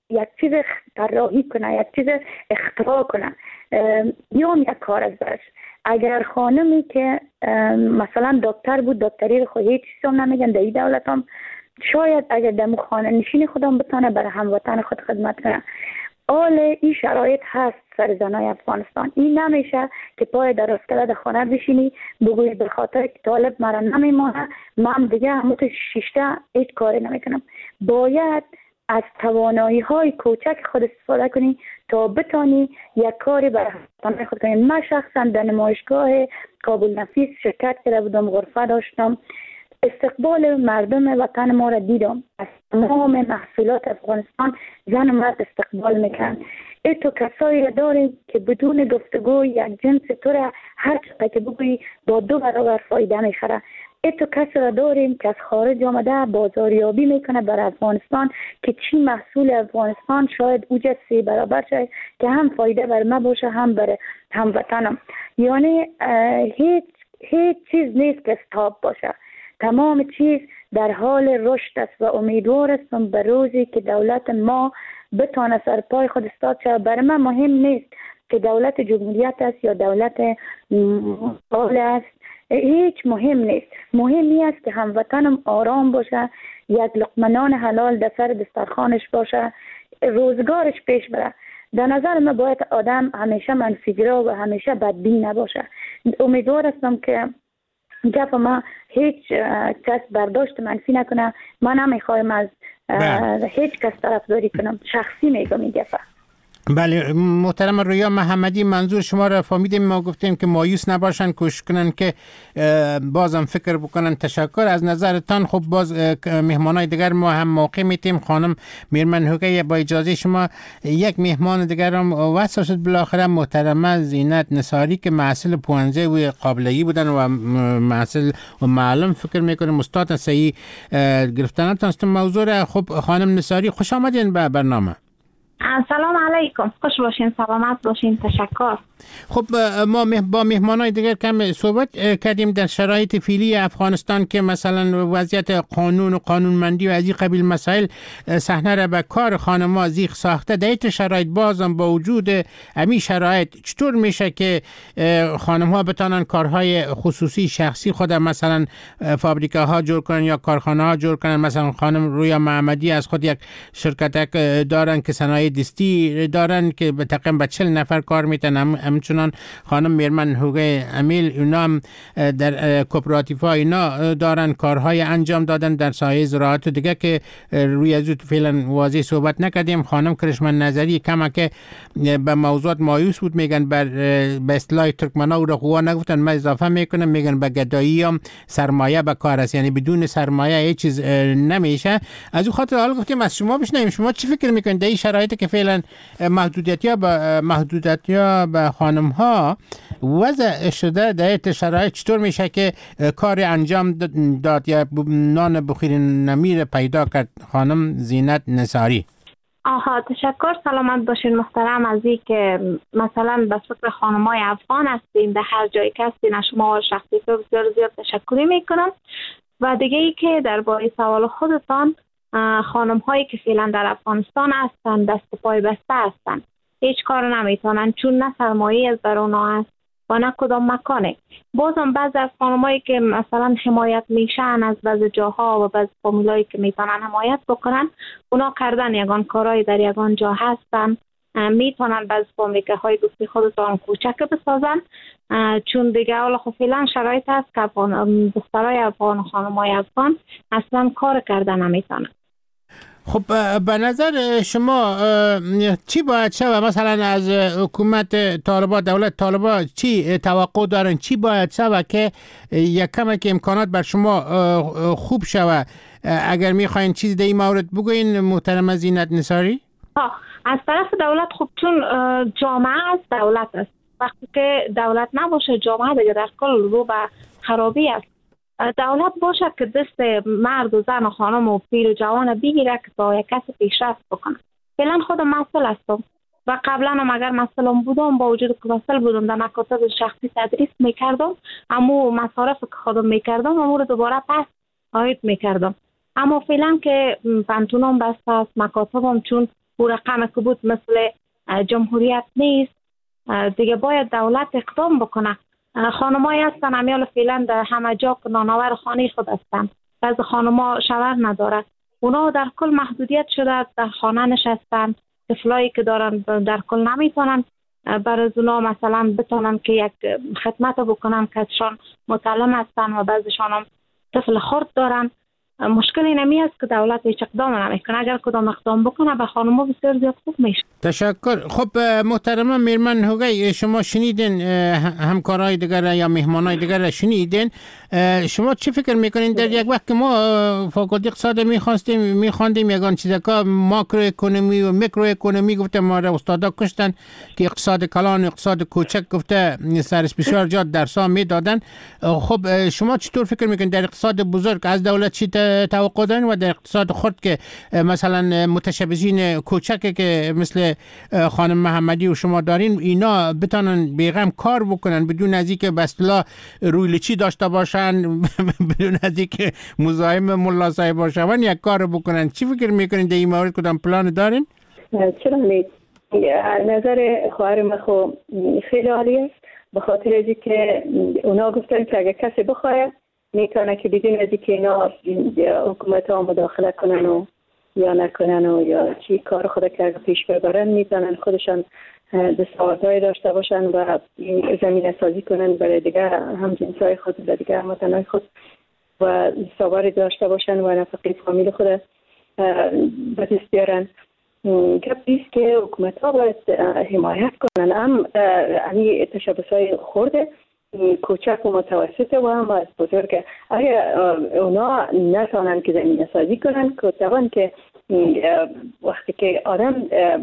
یک چیز طراحی کنه، یک چیز اختراع کنه یا یک کار از برش. اگر خانمی که مثلا دکتر بود، دکتری رو خود هیچ چیز هم نمیگن در این دولت هم، شاید اگر دمو خانه نشین خودم بتانه برای هموطن خود خدمت کنه. آل این شرایط هست سر زنای افغانستان. این نمیشه که پای در اسکله در خانه بشینی بگوی به خاطر که طالب مرا نمیمانه من دیگه همون شیشته هیچ کاری نمیکنم. باید از توانایی های کوچک خود استفاده کنی تا بتانی یک کاری برای هموطن خود کنی. من شخصا در نمایشگاه کابل نفیس شرکت کرده بودم، غرفه داشتم، استقبال مردم وطن ما را دیدم. از تمام محصولات افغانستان زن و مرد استقبال میکن. ای تو کسایی را داریم که بدون گفتگو یک جنس تو را هر چقدر که بگویی با دو برابر فایده میخره. ای تو کسی را داریم که از خارج آمده بازاریابی میکنه بر افغانستان که چی محصول افغانستان شاید اوجه سی برابر شد که هم فایده بر ما باشه هم بر هموطنم. یعنی هیچ هیچ چیز نیست که استاب باشه. تمام چیز در حال رشد است و امیدوار هستم به روزی که دولت ما بتانه سر پای خود استاد شود. برای من مهم نیست که دولت جمهوریت است یا دولت حال است، هیچ مهم نیست. مهم است که هموطنم آرام باشه، یک لقمه نان حلال در سر دسترخوانش باشه، روزگارش پیش بره. در نظر من باید آدم همیشه منفیگرا و همیشه بدبین نباشه. امیدوار هستم که گپ ما هیچ کس برداشت منفی نکنه. من نمیخوایم از هیچ کس طرفداری کنم، شخصی میگم این گپ. بله محترم رویا محمدی، منظور شما را فهمیدیم. ما گفتیم که مایوس نباشن، کوشش کنن که بازم فکر بکنن. تشکر از نظرتان. خب باز مهمانای دیگر ما هم موقع میتیم. خانم میرمن هوگی، با اجازه شما یک مهمان دیگر هم وصل شد بالاخره، محترمه زینت نصاری که محصل پوانزه و قابلگی بودن و محصل و معلم فکر میکنم استاد صحیح گرفتنتان است موضوع را. خب خانم نصاری خوش آمدین به برنامه. سلام علیکم، خوش باشین، سلامت باشین، تشکر. خب ما با مهمانای دیگر کم صحبت کردیم در شرایط فعلی افغانستان که مثلا وضعیت قانون و قانونمندی و از این قبیل مسائل صحنه را به کار خانم‌ها زیغ ساخته. در این شرایط بازم با وجود همین شرایط چطور میشه که خانم‌ها بتانن کارهای خصوصی شخصی خود مثلا فابریکه ها جور کنن یا کارخانه ها جور کنن؟ مثلا خانم رویا محمدی از خود یک شرکت دارن که صنایع دستی دارن که به تقریبا به چهل نفر کار میتن. همچنان خانم میرمن هوگی امیل اینا هم در کوپراتیف ها اینا دارن کارهای انجام دادن در سایه زراعت دیگه که روی از فعلا واضح صحبت نکردیم. خانم کرشمن نظری کما که به موضوعات مایوس بود، میگن بر به اصطلاح ترکمنا او را قوا نگفتن، من اضافه میکنم، میگن به گدایی هم سرمایه به کار است، یعنی بدون سرمایه هیچ چیز نمیشه. از اون خاطر حالا گفتیم از شما بشنویم، شما چی فکر میکنید در این شرایطی که فعلا محدودیت یا به محدودیت یا به خانم ها وضع شده در این شرایط چطور میشه که کار انجام داد یا نان بخیر نمیر پیدا کرد؟ خانم زینت نصاری. آها تشکر، سلامت باشین محترم. از این که مثلا به فکر خانمای افغان هستین در هر جایی که هستین، شما شخصی بسیار زیاد تشکری میکنم. و دیگه ای که درباره سوال خودتان، خانم هایی که فعلا در افغانستان هستن دست پای بسته هستن، هیچ کار نمیتونن چون نه سرمایه از بر اونا هست و نه کدام مکانه. بازم بعضی از خانمایی که مثلا حمایت میشن از بعضی جاها و بعضی فامیلایی که میتونن حمایت بکنن، اونا کردن یگان کارهای در یگان جا هستن، میتونن بعضی فامیلکه های دوستی خودتان کوچک بسازن، چون دیگه اولا خب فعلا شرایط هست که دخترای افغان و خانمای افغان اصلا کار کردن نمیتونن. خب به نظر شما چی باید شود؟ مثلا از حکومت طالبان، دولت طالبان چی توقع دارن؟ چی باید شود که یک کمی که امکانات بر شما خوب شود؟ اگر میخواین چیز در این مورد بگوین محترم زینت نصاری. از طرف دولت خب چون جامعه از دولت است، وقتی که دولت نباشه جامعه دیگه در کل رو به خرابی است. دولت باشه که دست مرد و زن و خانم و پیر و جوان بگیره که تا یک کسی پیشرفت بکنه. فعلا خودم مسئول هستم و قبلا هم اگر مسئولم بودم با وجود که مسئول بودم در مکاتب شخصی تدریس میکردم، اما مصارف که خودم میکردم اما رو دوباره پس عاید میکردم. اما فعلا که پنتونم بسته است، مکاتبم چون او رقم که بود مثل جمهوریت نیست. دیگه باید دولت اقدام بکنه. خانمایی هستن امیال فعلا در همه جا که نانآور خانه خود هستن، بعض خانم‌ها شوهر نداره، اونا در کل محدودیت شده در خانه نشستن. طفلایی که دارن در کل نمیتونن برای اونا مثلا بتونن که یک خدمت بکنن که ازشان متعلم هستن و بعضشان هم طفل خرد دارن. مشکل اینمی است که دولت هیچ اقدام نمیکنه. اگر کدام اقدام بکنه به خانم‌ها بسیار زیاد خوب میشه. تشکر. خب محترم میرمن هوگی، شما شنیدین همکارای دیگر یا مهمانای دیگر شنیدین، شما چی فکر میکنین در یک وقت که ما فاکولته اقتصاد میخواستیم میخواندیم یگان چیزا که ماکرو اکونومی و میکرو اکونومی گفته ما را استادا کشتن که اقتصاد کلان و اقتصاد کوچک گفته سرش بسیار جاد درسا میدادن. خب شما چطور فکر میکنین در اقتصاد بزرگ از دولت چی توقع دارین و در اقتصاد خرد که مثلا متشبثین کوچکی که مثل خانم محمدی و شما دارین اینا بتونن بیغم کار بکنن بدون از اینکه به اصطلاح روی لچی داشته باشن، بدون از اینکه مزاحم ملا صاحب باشن، یک کار بکنن؟ چی فکر میکنین در این مورد؟ کدام پلان دارین؟ چرا نیست؟ نظر خواهر من خو خیلی عالی است، به خاطر از اینکه اونا گفتن که اگه کسی بخواد میتونه که بدون از اینکه اینا حکومت ها مداخله کنن و یا نکنن و یا چی کار خود که پیش ببرن، میتونن خودشان دستاوردهای داشته باشن و زمینه سازی کنن برای دیگه هم جنسای خود و دیگه هموطنای خود و دستاورد داشته باشن و نفقه فامیل خود به دست بیارن. گپ نیست که حکومت ها باید حمایت کنن. هم یعنی تشبس های خورده کوچک و متوسط و هم از بزرگ، اگر اونا نتوانن که زمینه سازی کنن که طبعا که وقتی که آدم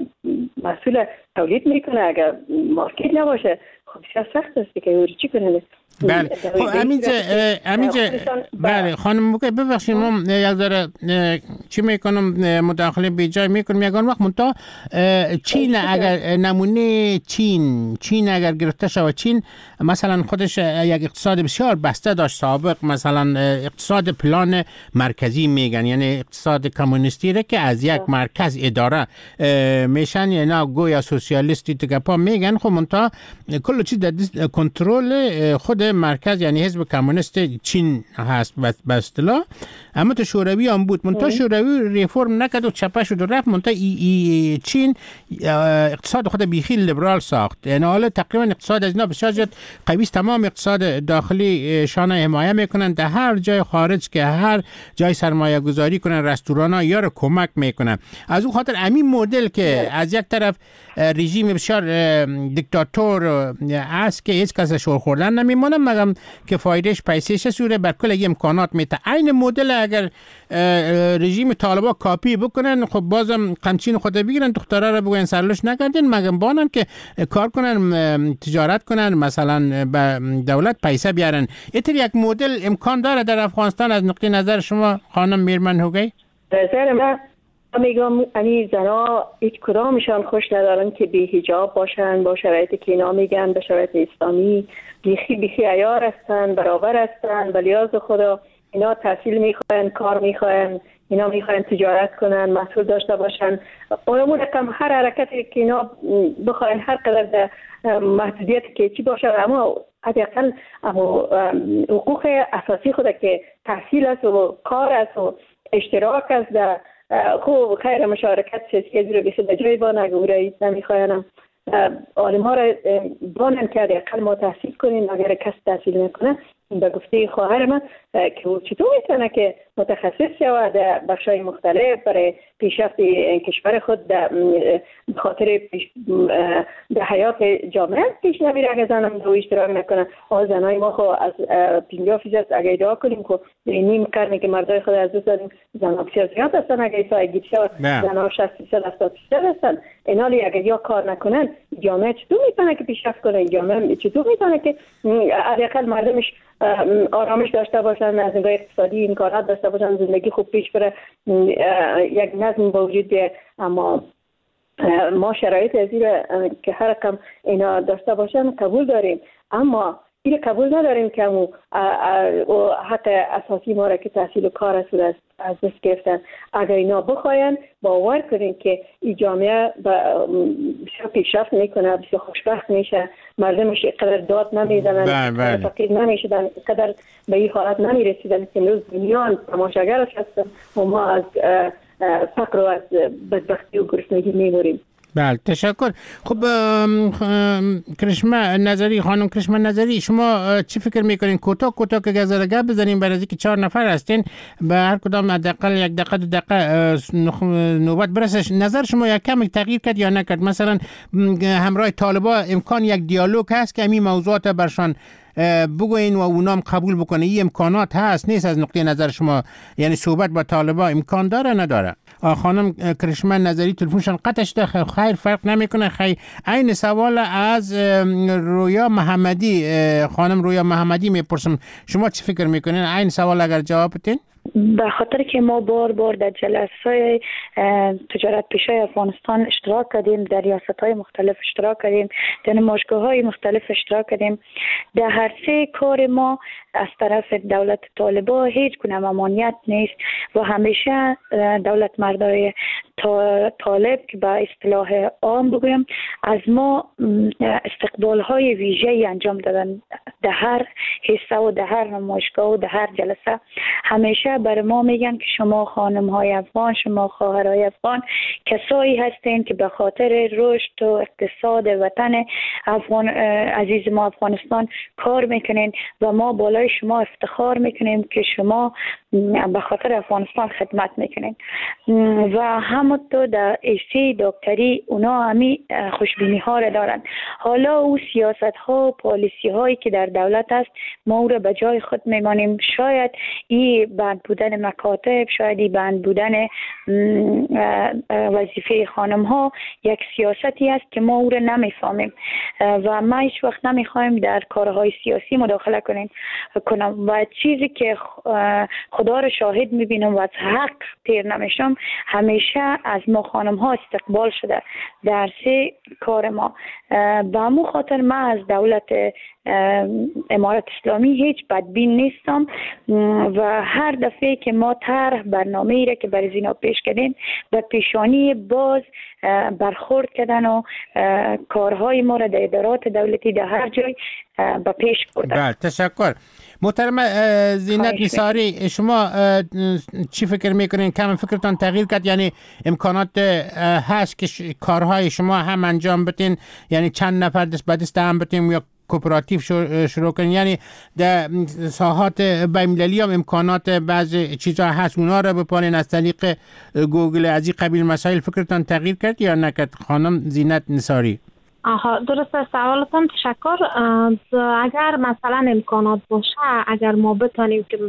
مسئول تولید میکنه اگر مارکت نباشه خب بسیار سخت است که او چی کنه. بله خب امینجا امینجا بله خانم بگه ببخشید ما یک ذره چی میکنم مداخله به جای میکنم یگان وقت منتها چین اگر نمونه چین چین اگر گرفته شود، چین مثلا خودش یک اقتصاد بسیار بسته داشت سابق، مثلا اقتصاد پلان مرکزی میگن، یعنی اقتصاد کمونیستی را که از یک مرکز اداره میشن، یعنی گویا سوسیالیستی تو گپا میگن. خب منتها کل چیز در کنترل خود مرکز یعنی حزب کمونیست چین هست به اصطلاح. اما تو شوروی هم بود، منتها شوروی ریفرم نکرد و چپه شد و رفت، منتها ای ای چین اقتصاد خود بیخی لیبرال ساخت، یعنی حالا تقریبا اقتصاد از اینا بسیار زیاد قوی است. تمام اقتصاد داخلی شان حمایه میکنن، در هر جای خارج که هر جای سرمایه گذاری کنن رستوران ها یا رو کمک میکنن. از اون خاطر همین مدل که از یک طرف رژیم بسیار دیکتاتور است که هیچ کس شور خوردن نمیمونه مگم که فایدهش پیسهش سوره بر کل امکانات میته. این مدل اگر رژیم طالبان کاپی بکنن خب بازم قمچین خود بگیرن دخترها رو بگوین سرلوش نکردین مگم بانن که کار کنن تجارت کنن مثلا به دولت پیسه بیارن. اینطور یک مدل امکان داره در افغانستان از نقطه نظر شما خانم میرمن هوگی؟ نظر من میگم یعنی زنا هیچ کدامشان خوش ندارن که بی حجاب باشن، با شرایطی که اینا میگن به شرایط اسلامی بیخی بیخی عیار هستن، برابر هستن، به لیاز خدا اینا تحصیل میخواین، کار میخواین، اینا میخواین تجارت کنن، مسئول داشته باشن. اون رقم هر حرکتی که اینا بخواین هر قدر محدودیت که چی باشه، اما حداقل اما حقوق اساسی خود که تحصیل است و کار است و اشتراک است در خوب خیر مشارکت سیاسی رو بخید جای بانه اگه او را نمیخواینم عالم ها را بانن که اقل ما تحصیل کنیم. اگر کس تحصیل نکنه به گفته خواهر من که او چطور میتونه که متخصص شود در بخشای مختلف برای پیشرفت کشور خود در خاطر در حیات جامعه پیش نمیره اگر زنم دو اشتراک نکنه. آه زنای ما خو از پنجاه فیصد اگر ادعا کنیم که نیم قرنی که مردای خود از دوست داریم زنها بسیار زیاد هستن، اگر ایسا گیت شود زنها شصت فیصد هفتاد فیصد هستن. اینالی اگر یا کار نکنن جامعه چطور میتونه که پیشرفت کنه؟ جامعه چطور میتونه که حداقل مردمش آرامش داشته باشن، از نگاه اقتصادی امکانات داشته باشن، زندگی خوب پیش بره، یک نظم با وجود بیه. اما ما شرایط از این که هر رقم اینا داشته باشن قبول داریم، اما این قبول نداریم که همون حتی اساسی ما را که تحصیل و کار است از دست گرفتن. اگر اینا بخواین باور کنین که این جامعه بسیار پیشرفت میکنه، بسیار خوشبخت میشه، مردمش اینقدر داد نمیدنن، فقیر نمیشدن، اینقدر به این حالت نمیرسیدن که امروز دنیا تماشاگر هستن و ما از فقر و از بدبختی و گرسنگی میموریم. بله تشکر. خب کرشمه نظری، خانم کرشمه نظری، شما چی فکر میکنین؟ کوتاه کوتاه که گذره گپ بزنیم، برای اینکه چهار نفر هستین، به هر کدام حداقل یک دقیقه دو دقیقه نوبت برسش. نظر شما یک کم تغییر کرد یا نکرد؟ مثلا همراه طالبا امکان یک دیالوگ هست که همین موضوعات برشان بگوین و اونام قبول بکنه؟ این امکانات هست نیست از نقطه نظر شما؟ یعنی صحبت با طالبا امکان داره نداره؟ خانم کرشمه نظری تلفنشان قطع شده، خیر فرق نمیکنه. خیر این سوال از رویا محمدی، خانم رویا محمدی میپرسم، شما چی فکر میکنین؟ این سوال اگر جواب بدین. به خاطر که ما بار بار در جلسه تجارت پیشای افغانستان اشتراک کردیم، در ریاست‌های مختلف اشتراک کردیم، در نمایشگاه‌های مختلف اشتراک کردیم، در هر سه کار ما از طرف دولت طالبان هیچ گونه ممانعت نیست و همیشه دولت مردای طالب که به اصطلاح عام بگویم از ما استقبال‌های ویژه‌ای انجام دادن. در هر حصه و در هر نمایشگاه و در هر جلسه همیشه بر ما میگن که شما خانم‌های افغان، شما خواهرای افغان کسایی هستین که به خاطر رشد و اقتصاد وطن افغان عزیز ما افغانستان کار میکنین و ما بالای شما افتخار میکنیم که شما به خاطر افغانستان خدمت میکنین. و همونطور در ایسی دکتری اونا همی خوشبینی ها را دارن. حالا او سیاست ها و پالیسی هایی که در دولت است ما او را به جای خود میمانیم. شاید این بند بودن مکاتب، شاید این بند بودن وظیفه خانم ها یک سیاستی است که ما او را نمیفهمیم و ما هیچ وقت نمیخوایم در کارهای سیاسی مداخله کنیم کنم و چیزی که خدا را شاهد میبینم و از حق تیر نمیشم، همیشه از ما خانم ها استقبال شده در سه کار ما. به همون خاطر من از دولت امارت اسلامی هیچ بدبین نیستم و هر دفعه که ما طرح برنامه‌ای را که برای زینا پیش کردیم به پیشانی باز برخورد کردن و کارهای ما را در ادارات دولتی در هر جای به پیش بردن. بله تشکر. محترم زینت نثاری، شما چی فکر میکنین؟ کم فکرتان تغییر کرد؟ یعنی امکانات هست که کارهای شما هم انجام بدین، یعنی چند نفر دست به دست هم بدین یا کوپراتیو شروع کنین؟ یعنی در ساحات بین‌المللی هم امکانات بعضی چیزا هست اونا را بپالین از طریق گوگل از این قبیل مسائل؟ فکرتان تغییر کرد یا نکرد خانم زینت نثاری؟ آها درسته، سوالتان تشکر. اگر مثلا امکانات باشه، اگر ما بتانیم که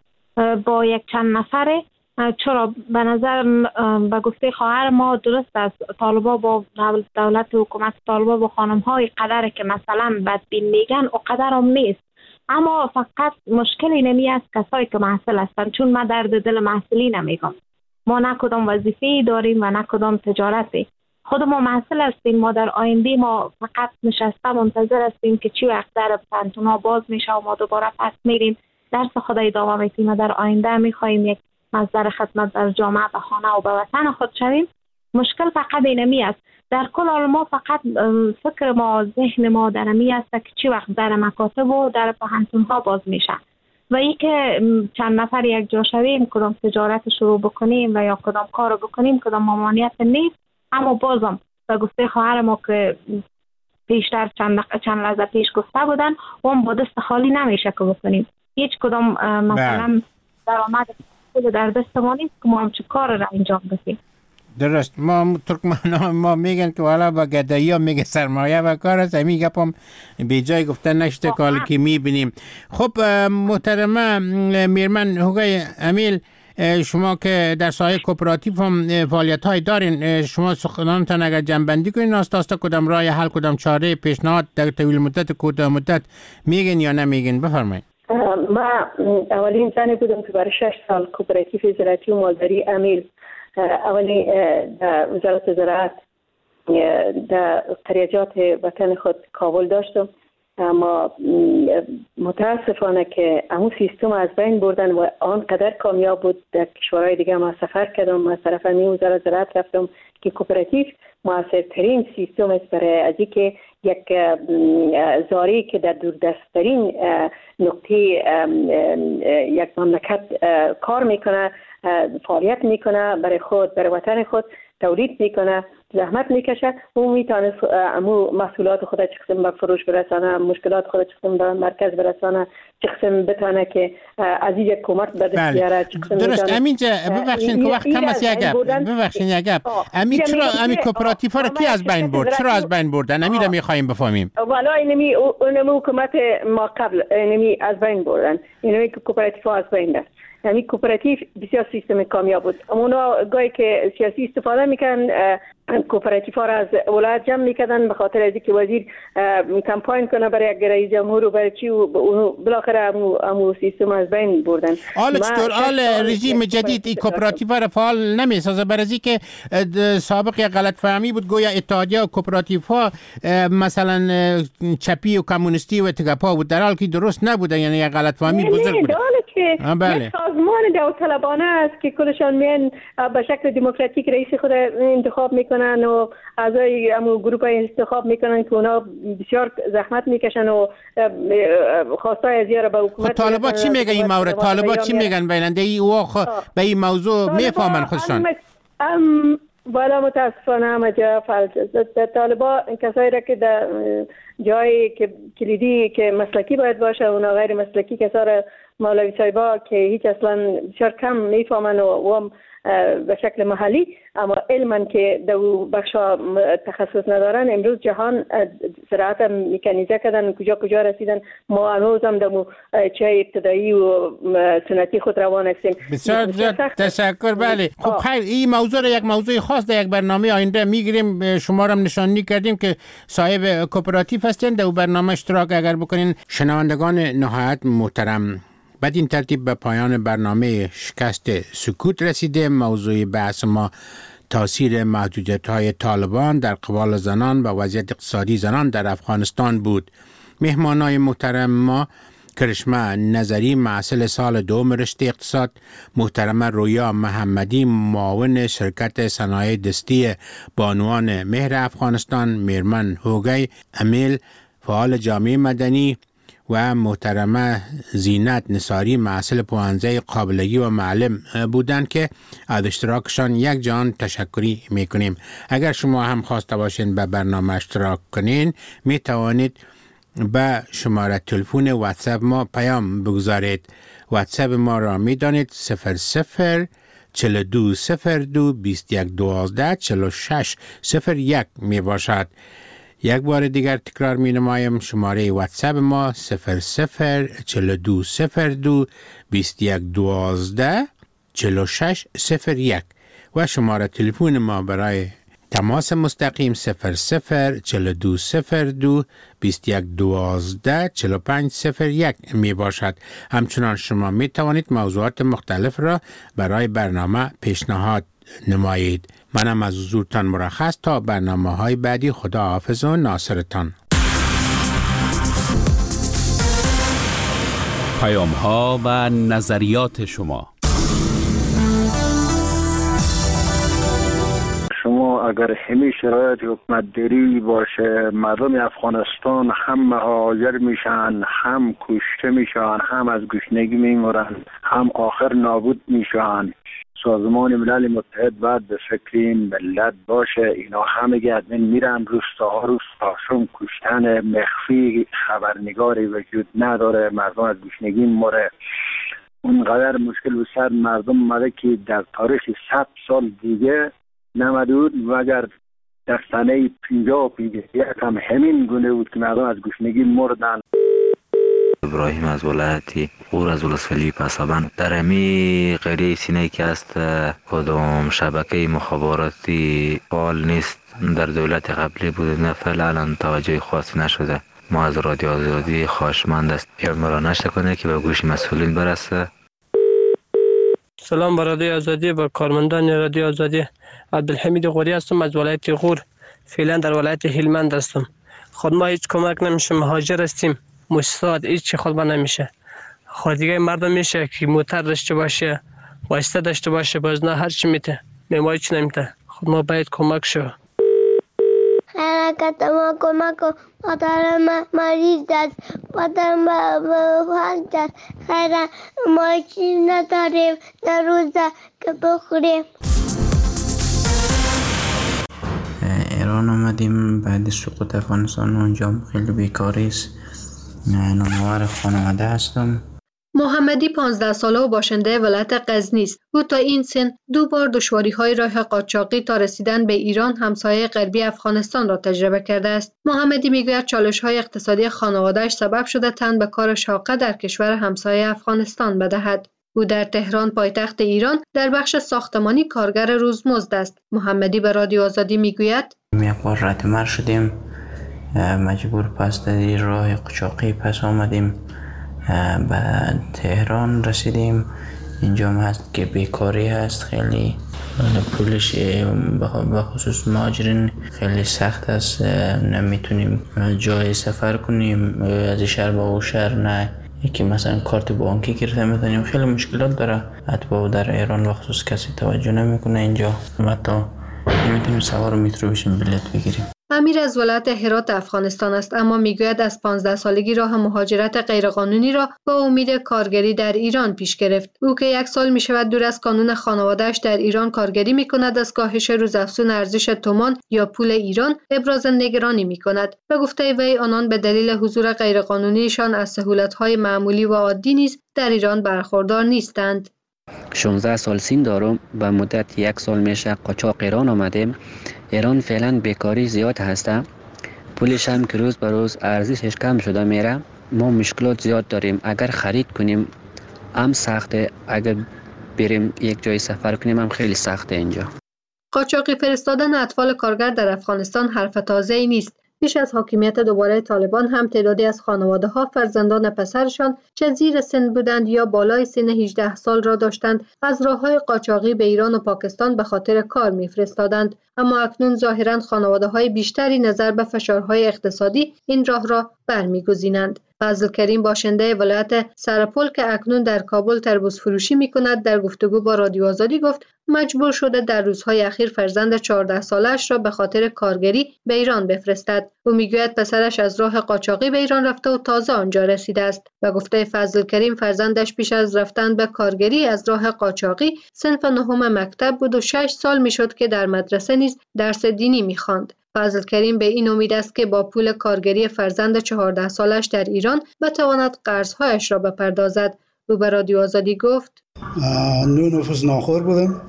با یک چند نفره، چرا به نظر به گفته خواهر ما درست است، طالبا با دولت و حکومت طالبا با خانم های قدر که مثلا بدبین میگن و قدر هم نیست، اما فقط مشکل اینمی است کسایی که محصل هستن، چون ما درد دل محصلی نمیگم، ما نه کدام وظیفه‌ای داریم و نه کدام تجارتی، خود ما محصل هستیم. ما در آینده ما فقط نشسته منتظر هستیم که چی وقت در پانتونا باز میشه و ما دوباره پس میریم درس خود ادامه میدیم و در آینده میخوایم یک مصدر خدمت در جامعه به خانه و به وطن خود شویم. مشکل فقط اینمی است. در کل حال ما فقط فکر ما، ذهن ما در امی است که چی وقت در مکاتب و در پانتونها باز میشه و ای که چند نفر یک جا شویم کدام تجارت شروع بکنیم و یا کدام کار بکنیم کدام ممانعت نیست. اما بازم به گفته خواهر ما که پیشتر چند, چند لحظه پیش گفته بودن و هم با دست خالی نمیشه که بکنیم. هیچ کدام مثلا درآمد در دست ما نیست که ما هم چه کار را انجام بدیم. درست. ما ترکمن ما میگن که والا با گدایی ها میگه سرمایه و کار است، همین گپ هم به جای گفتن نشته کالی که میبینیم. خب محترمه میرمن هوگای امیل، شما که در سایه کوپراتیو هم فعالیت های دارین، شما سخنانتان اگر جنبندی کنین آستا کدام راه حل، کدام چاره پیشنهاد در طویل مدت کوتاه مدت میگین یا نمیگین؟ بفرمایید. ما اولین زنی بودم که برای شش سال کوپراتیو زراعتی و مالداری امیل اولی در وزارت زراعت در قریجات وطن خود کابل داشتم. اما متاسفانه که همون سیستم از بین بردن و آنقدر کامیاب بود. در کشورهای دیگه ما سفر کردم، از طرف وزارت زراعت رفتم که کوپراتیو موثرترین سیستم است برای از اینکه یک زاری که در دوردستترین نقطه یک مملکت کار میکنه، فعالیت میکنه، برای خود برای وطن خود تولید میکنه، زحمت میکشه، او میتونه امو محصولات خود چه قسم به فروش برسانه، مشکلات خود چه قسم به مرکز برسانه، چه قسم بتونه که از این حکومت به دست بیاره. درست. امینجا ببخشید که وقت کم است. یک گپ ببخشید یک گپ امین، چرا امین کوپراتیو ها رو کی از بین برد؟ چرا از بین بردن؟ امین رو میخوایم بفهمیم. والا اینمی اونم حکومت ما قبل اینمی از بین بردن، اینمی کوپراتیو ها از بین رفت. یعنی کوپراتیو بسیار سیستم کامیاب بود. اونا گاهی که سیاسی استفاده میکنن کوپراتیو ها را از ولایت جمع میکردن به خاطر از اینکه وزیر کمپاین کنه برای یک رئیس جمهور و برای چی، و بالاخره همو همو سیستم از بین بردن. حالا چطور حال رژیم جدید این کوپراتیو را فعال نمیسازه؟ برای اینکه سابق یک غلط فهمی بود گویا اتحادیه و کوپراتیو ها مثلا چپی و کمونیستی و اتگاپا بود، در حالی که درست نبوده. یعنی یک غلط فهمی بزرگ بود. یک سازمان داوطلبانه است که کلشان میان به شکل دموکراتیک رئیس خود انتخاب میکنن و اعضای همون گروپ انتخاب میکنن که اونا بسیار زحمت میکشن و خواستای ازیا را به حکومت. طالبان چی میگن این مورد؟ طالبان چی میگن بیننده ای او به این موضوع میفهمن خودشان؟ ام بالا متاسفانه همه جا فلج است. طالبان کسایی را که در جایی که کلیدی که مسلکی باید باشه، اونا غیر مسلکی کسا را مولوی صاحبا که هیچ اصلا بسیار کم میفهمن و هم به شکل محلی، اما علما که در بخشا تخصص ندارن. امروز جهان زراعت مکانیزه کردن، کجا کجا رسیدن. ما هنوز هم در چه ابتدایی و سنتی خود روان هستیم. بسیار تشکر. بله خب خیر، این موضوع را یک موضوع خاص در یک برنامه آینده میگیریم. شما را نشانی کردیم که صاحب کوپراتیو هستین، در برنامه اشتراک اگر بکنین. شنوندگان نهایت محترم، بعد این ترتیب به پایان برنامه شکست سکوت رسیده. موضوع بحث ما تاثیر محدودیت‌های طالبان در قبال زنان و وضعیت اقتصادی زنان در افغانستان بود. مهمانای محترم ما کرشمه نظری، محصل سال دوم رشته اقتصاد، محترمه رویا محمدی، معاون شرکت صنایع دستی بانوان مهر افغانستان، میرمن هوگی امیل، فعال جامعه مدنی، و محترمه زینت نصاری، محصل پوهنځی قابلگی و معلم بودند که از اشتراکشان یک جان تشکری میکنیم. اگر شما هم خواسته باشین به برنامه اشتراک کنین، می توانید به شماره تلفن واتساپ ما پیام بگذارید. واتساپ ما را می دانید صفر صفر چهل و دو صفر دو بیست و یک دوازده چهل و شش صفر یک می باشد. یک بار دیگر تکرار می نمایم. شماره واتساپ ما صفر صفر چهل و دو صفر دو بیست و یک دوازده چهل و شش صفر یک و شماره تلفن ما برای تماس مستقیم صفر صفر چهل و دو صفر دو بیست و یک دوازده چهل و پنج صفر یک می باشد. همچنان شما می توانید موضوعات مختلف را برای برنامه پیشنهاد نمایید. منم از حضورتان مرخص تا برنامه های بعدی. خدا حافظ و ناصرتان. پیام ها و نظریات شما. شما اگر همین شرایط حکومت داری باشه، مردم افغانستان هم مهاجر میشن، هم کشته میشن، هم از گشنگی میمرن، هم آخر نابود میشن. سازمان ملل متحد باید به فکر این ملت باشه. اینا همه ادمین میرن روستاها روستاشون کشتن مخفی، خبرنگاری وجود نداره، مردم از گشنگی مره. اونقدر مشکل و سر مردم مده که در تاریخ صد سال دیگه نمده بود و اگر در سنه پینجاه و پینجاه یک هم همین گونه بود که مردم از گشنگی مردن. ابراهیم از ولایتی غور از ولسوالی پسابند. در امی قریه سینه که است کدام شبکه مخابراتی فعال نیست. در دولت قبلی بود، نه فعلا توجه خاصی نشده. ما از رادیو آزادی خواهشمند است یا مرا نشته کنه که به گوش مسئولین برسه. سلام بر رادیو آزادی، با کارمندان رادیو آزادی. عبدالحمید غوری هستم از ولایت غور، فعلا در ولایت هلمند هستم. خود ما هیچ کمک نمیشه، مهاجر هستیم، مستعد هیچ خود ما نمیشه. خود دیگه مردم میشه که موتر داشته باشه، واسطه داشته باشه، باز نه هر چی میته، ما هیچ نمیته. خود ما باید کمک شو. حرکت ما کمک کن، مادر ما مریض است، مادر ما بخواد است، خیلی ما چیز نداریم در روزه که بخوریم. ایران آمدیم بعد سقوط افغانستان، اونجا خیلی بیکاری است. نانوار خانواده هستم. محمدی پانزده ساله و باشنده ولایت غزنی است. او تا این سن دو بار دشواری‌های راه قاچاقی تا رسیدن به ایران، همسایه غربی افغانستان را تجربه کرده است. محمدی میگوید چالش‌های اقتصادی خانواده‌اش سبب شده تن به کار شاقه در کشور همسایه افغانستان بدهد. او در تهران پایتخت ایران در بخش ساختمانی کارگر روزمزد است. محمدی به رادیو آزادی میگوید یک بار رد مر شدیم، مجبور پس در راه قاچاقی پس آمدیم، به تهران رسیدیم. اینجا هست که بیکاری هست، خیلی پولش به خصوص مهاجرین خیلی سخت است، نمیتونیم جای سفر کنیم از شهر به اون شهر، نه یکی مثلا کارت بانکی گرفته میتونیم، خیلی مشکلات داره. حتی در ایران به خصوص کسی توجه نمیکنه اینجا، حتی نمیتونیم سوار مترو بشیم بلیط بگیریم. امیر از ولایت هرات افغانستان است، اما میگوید از پانزده سالگی راه مهاجرت غیرقانونی را با امید کارگری در ایران پیش گرفت. او که یک سال می شود دور از قانون خانواده‌اش در ایران کارگری می کند، از کاهش روزافزون ارزش تومان یا پول ایران ابراز نگرانی می کند. به گفته وی آنان به دلیل حضور غیرقانونیشان از سهولت‌های معمولی و عادی نیز در ایران برخوردار نیستند. شانزده سال سین دارم، به مدت یک سال میشه قاچاق ایران آمدیم. ایران فعلا بیکاری زیاد هسته، پولش هم که روز به روز ارزشش کم شده میره. ما مشکلات زیاد داریم، اگر خرید کنیم هم سخته، اگر بریم یک جای سفر کنیم هم خیلی سخته اینجا. قاچاقی فرستادن اطفال کارگر در افغانستان حرف تازه‌ای نیست. پیش از حاکمیت دوباره طالبان هم تعدادی از خانواده‌ها فرزندان پسرشان چه زیر سن بودند یا بالای سن هجده سال را داشتند از راه‌های قاچاقی به ایران و پاکستان به خاطر کار می‌فرستادند. اما اکنون ظاهراً خانواده‌های بیشتری نظر به فشارهای اقتصادی این راه را برمی‌گزینند. فضل کریم باشنده ولایت سرپل که اکنون در کابل تربوز فروشی می‌کند، در گفتگو با رادیو آزادی گفت مجبور شده در روزهای اخیر فرزند چهارده سالش را به خاطر کارگری به ایران بفرستد. او میگوید پسرش از راه قاچاقی به ایران رفته و تازه آنجا رسیده است. و گفته فضل کریم فرزندش پیش از رفتن به کارگری از راه قاچاقی صنف نهم مکتب بود و شش سال میشد که در مدرسه نیز درس دینی می‌خواند. فضل کریم به این امید است که با پول کارگری فرزند چهارده سالش در ایران بتواند قرض‌هایش را بپردازد. او به رادیو آزادی گفت نو نفس ناخور بودم،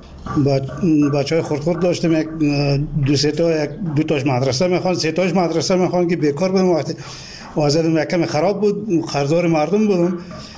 بچه های خورد خورد داشتم، یک دو سه تا یک دو تاش مدرسه میخوان، سه تاش مدرسه میخوان که بیکار بودم. وقتی وضعیتم یک کمی خراب بود، قرضدار مردم بودم.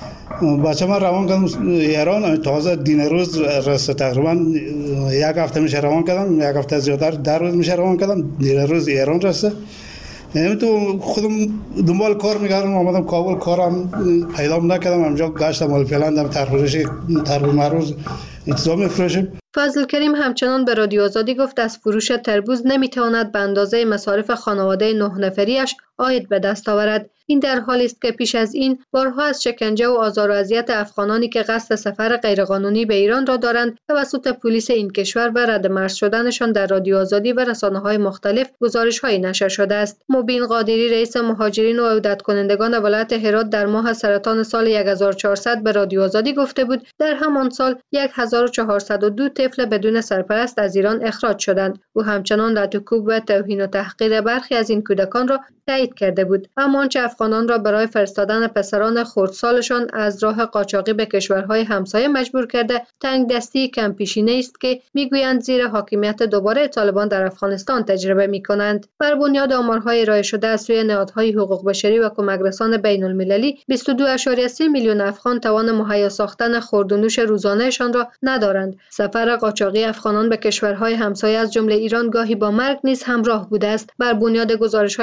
بچه من روان کردم ایران، تازه دین روز رسته، تقریبا یک هفته میشه روان کردم، یک هفته زیادتر در روز میشه روان کردم، دین روز ایران رسته. یعنی تو خودم دنبال کار می‌کردم، آمدم کابل، کارم پیدا نکردم، اونجا گشتم، ولی فعلا در ترفروش تربوز مروز انتظام می‌فروشیم. فضل کریم همچنان به رادیو آزادی گفت از فروش تربوز نمیتواند به اندازه مصارف خانواده نه نفریش عاید به دست آورد. این در حالی است که پیش از این بارها از شکنجه و آزار و اذیت افغانانی که قصد سفر غیرقانونی به ایران را دارند توسط پلیس این کشور و رد مرز شدنشان در رادیو آزادی و رسانه‌های مختلف گزارش‌هایی نشر شده است. مبین قادری رئیس مهاجرین و عودت کنندگان ولایت هرات در ماه سرطان سال هزار و چهارصد به رادیو آزادی گفته بود در همان سال هزار و چهارصد و دو طفل بدون سرپرست از ایران اخراج شدند. او همچنان لطوکوب و توهین و تحقیر برخی از این کودکان را تایید کرده بود. اما آنچه افغانان را برای فرستادن پسران خردسالشان از راه قاچاقی به کشورهای همسایه مجبور کرده تنگ دستی کم پیشینه است که میگویند زیر حاکمیت دوباره طالبان در افغانستان تجربه میکنند. بر بنیاد آمارهای ارائه شده از سوی نهادهای حقوق بشری و کمکرسان بین المللی بیست و دو ممیز سه میلیون افغان توان مهیا ساختن خورد و نوش روزانهشان را ندارند. سفر قاچاقی افغانان به کشورهای همسایه از جمله ایران گاهی با مرگ نیز همراه بوده است. بر بنیاد گزارش‌های نشر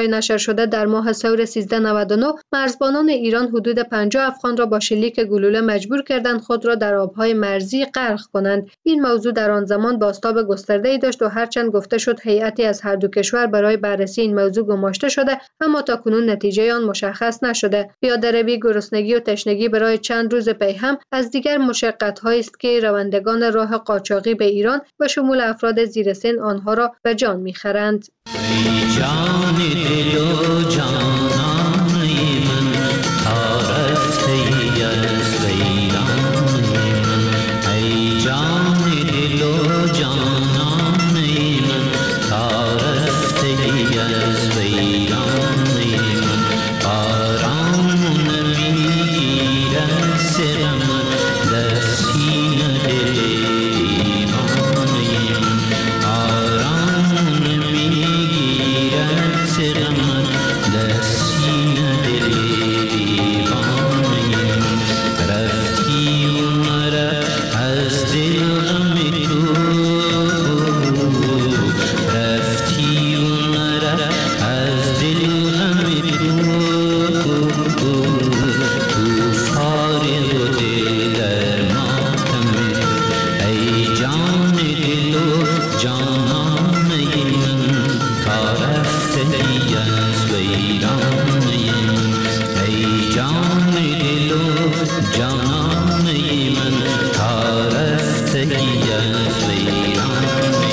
شده در ماه سور سیزده نود و نه مرزبانان ایران حدود پنجاه افغان را با شلیک گلوله مجبور کردند خود را در آبهای مرزی غرق کنند. این موضوع در آن زمان بازتاب گسترده‌ای داشت و هرچند گفته شد هیئتی از هر دو کشور برای بررسی این موضوع گماشته شده، اما تاکنون نتیجه آن مشخص نشده. پیاده‌روی، گرسنگی و تشنگی برای چند روز پی هم از دیگر مشقت‌هایی است که روندگان راه قاچاقی به ایران و شمول افراد زیر سن آنها را به جان می‌خرند. جان دل و جانان من تارفته از ویران من، ای جان دل و جانان من تارفته از ویران من، باران میگیرد سرم در سینه دیوان من، باران میگیرد سرم در سینه دیوان من، رفتی و مرا از دل غم تو، رفتی و مرا از دل غم تو، تو فارغ و دل در ماتم تو، ای جان دل و جانان من تارفته از ویران من، ای جان دل و جانان من تارفته از ویران من.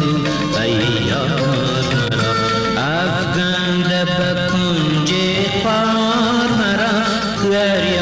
تو ایار مرا افگنده به کنج قمار مرا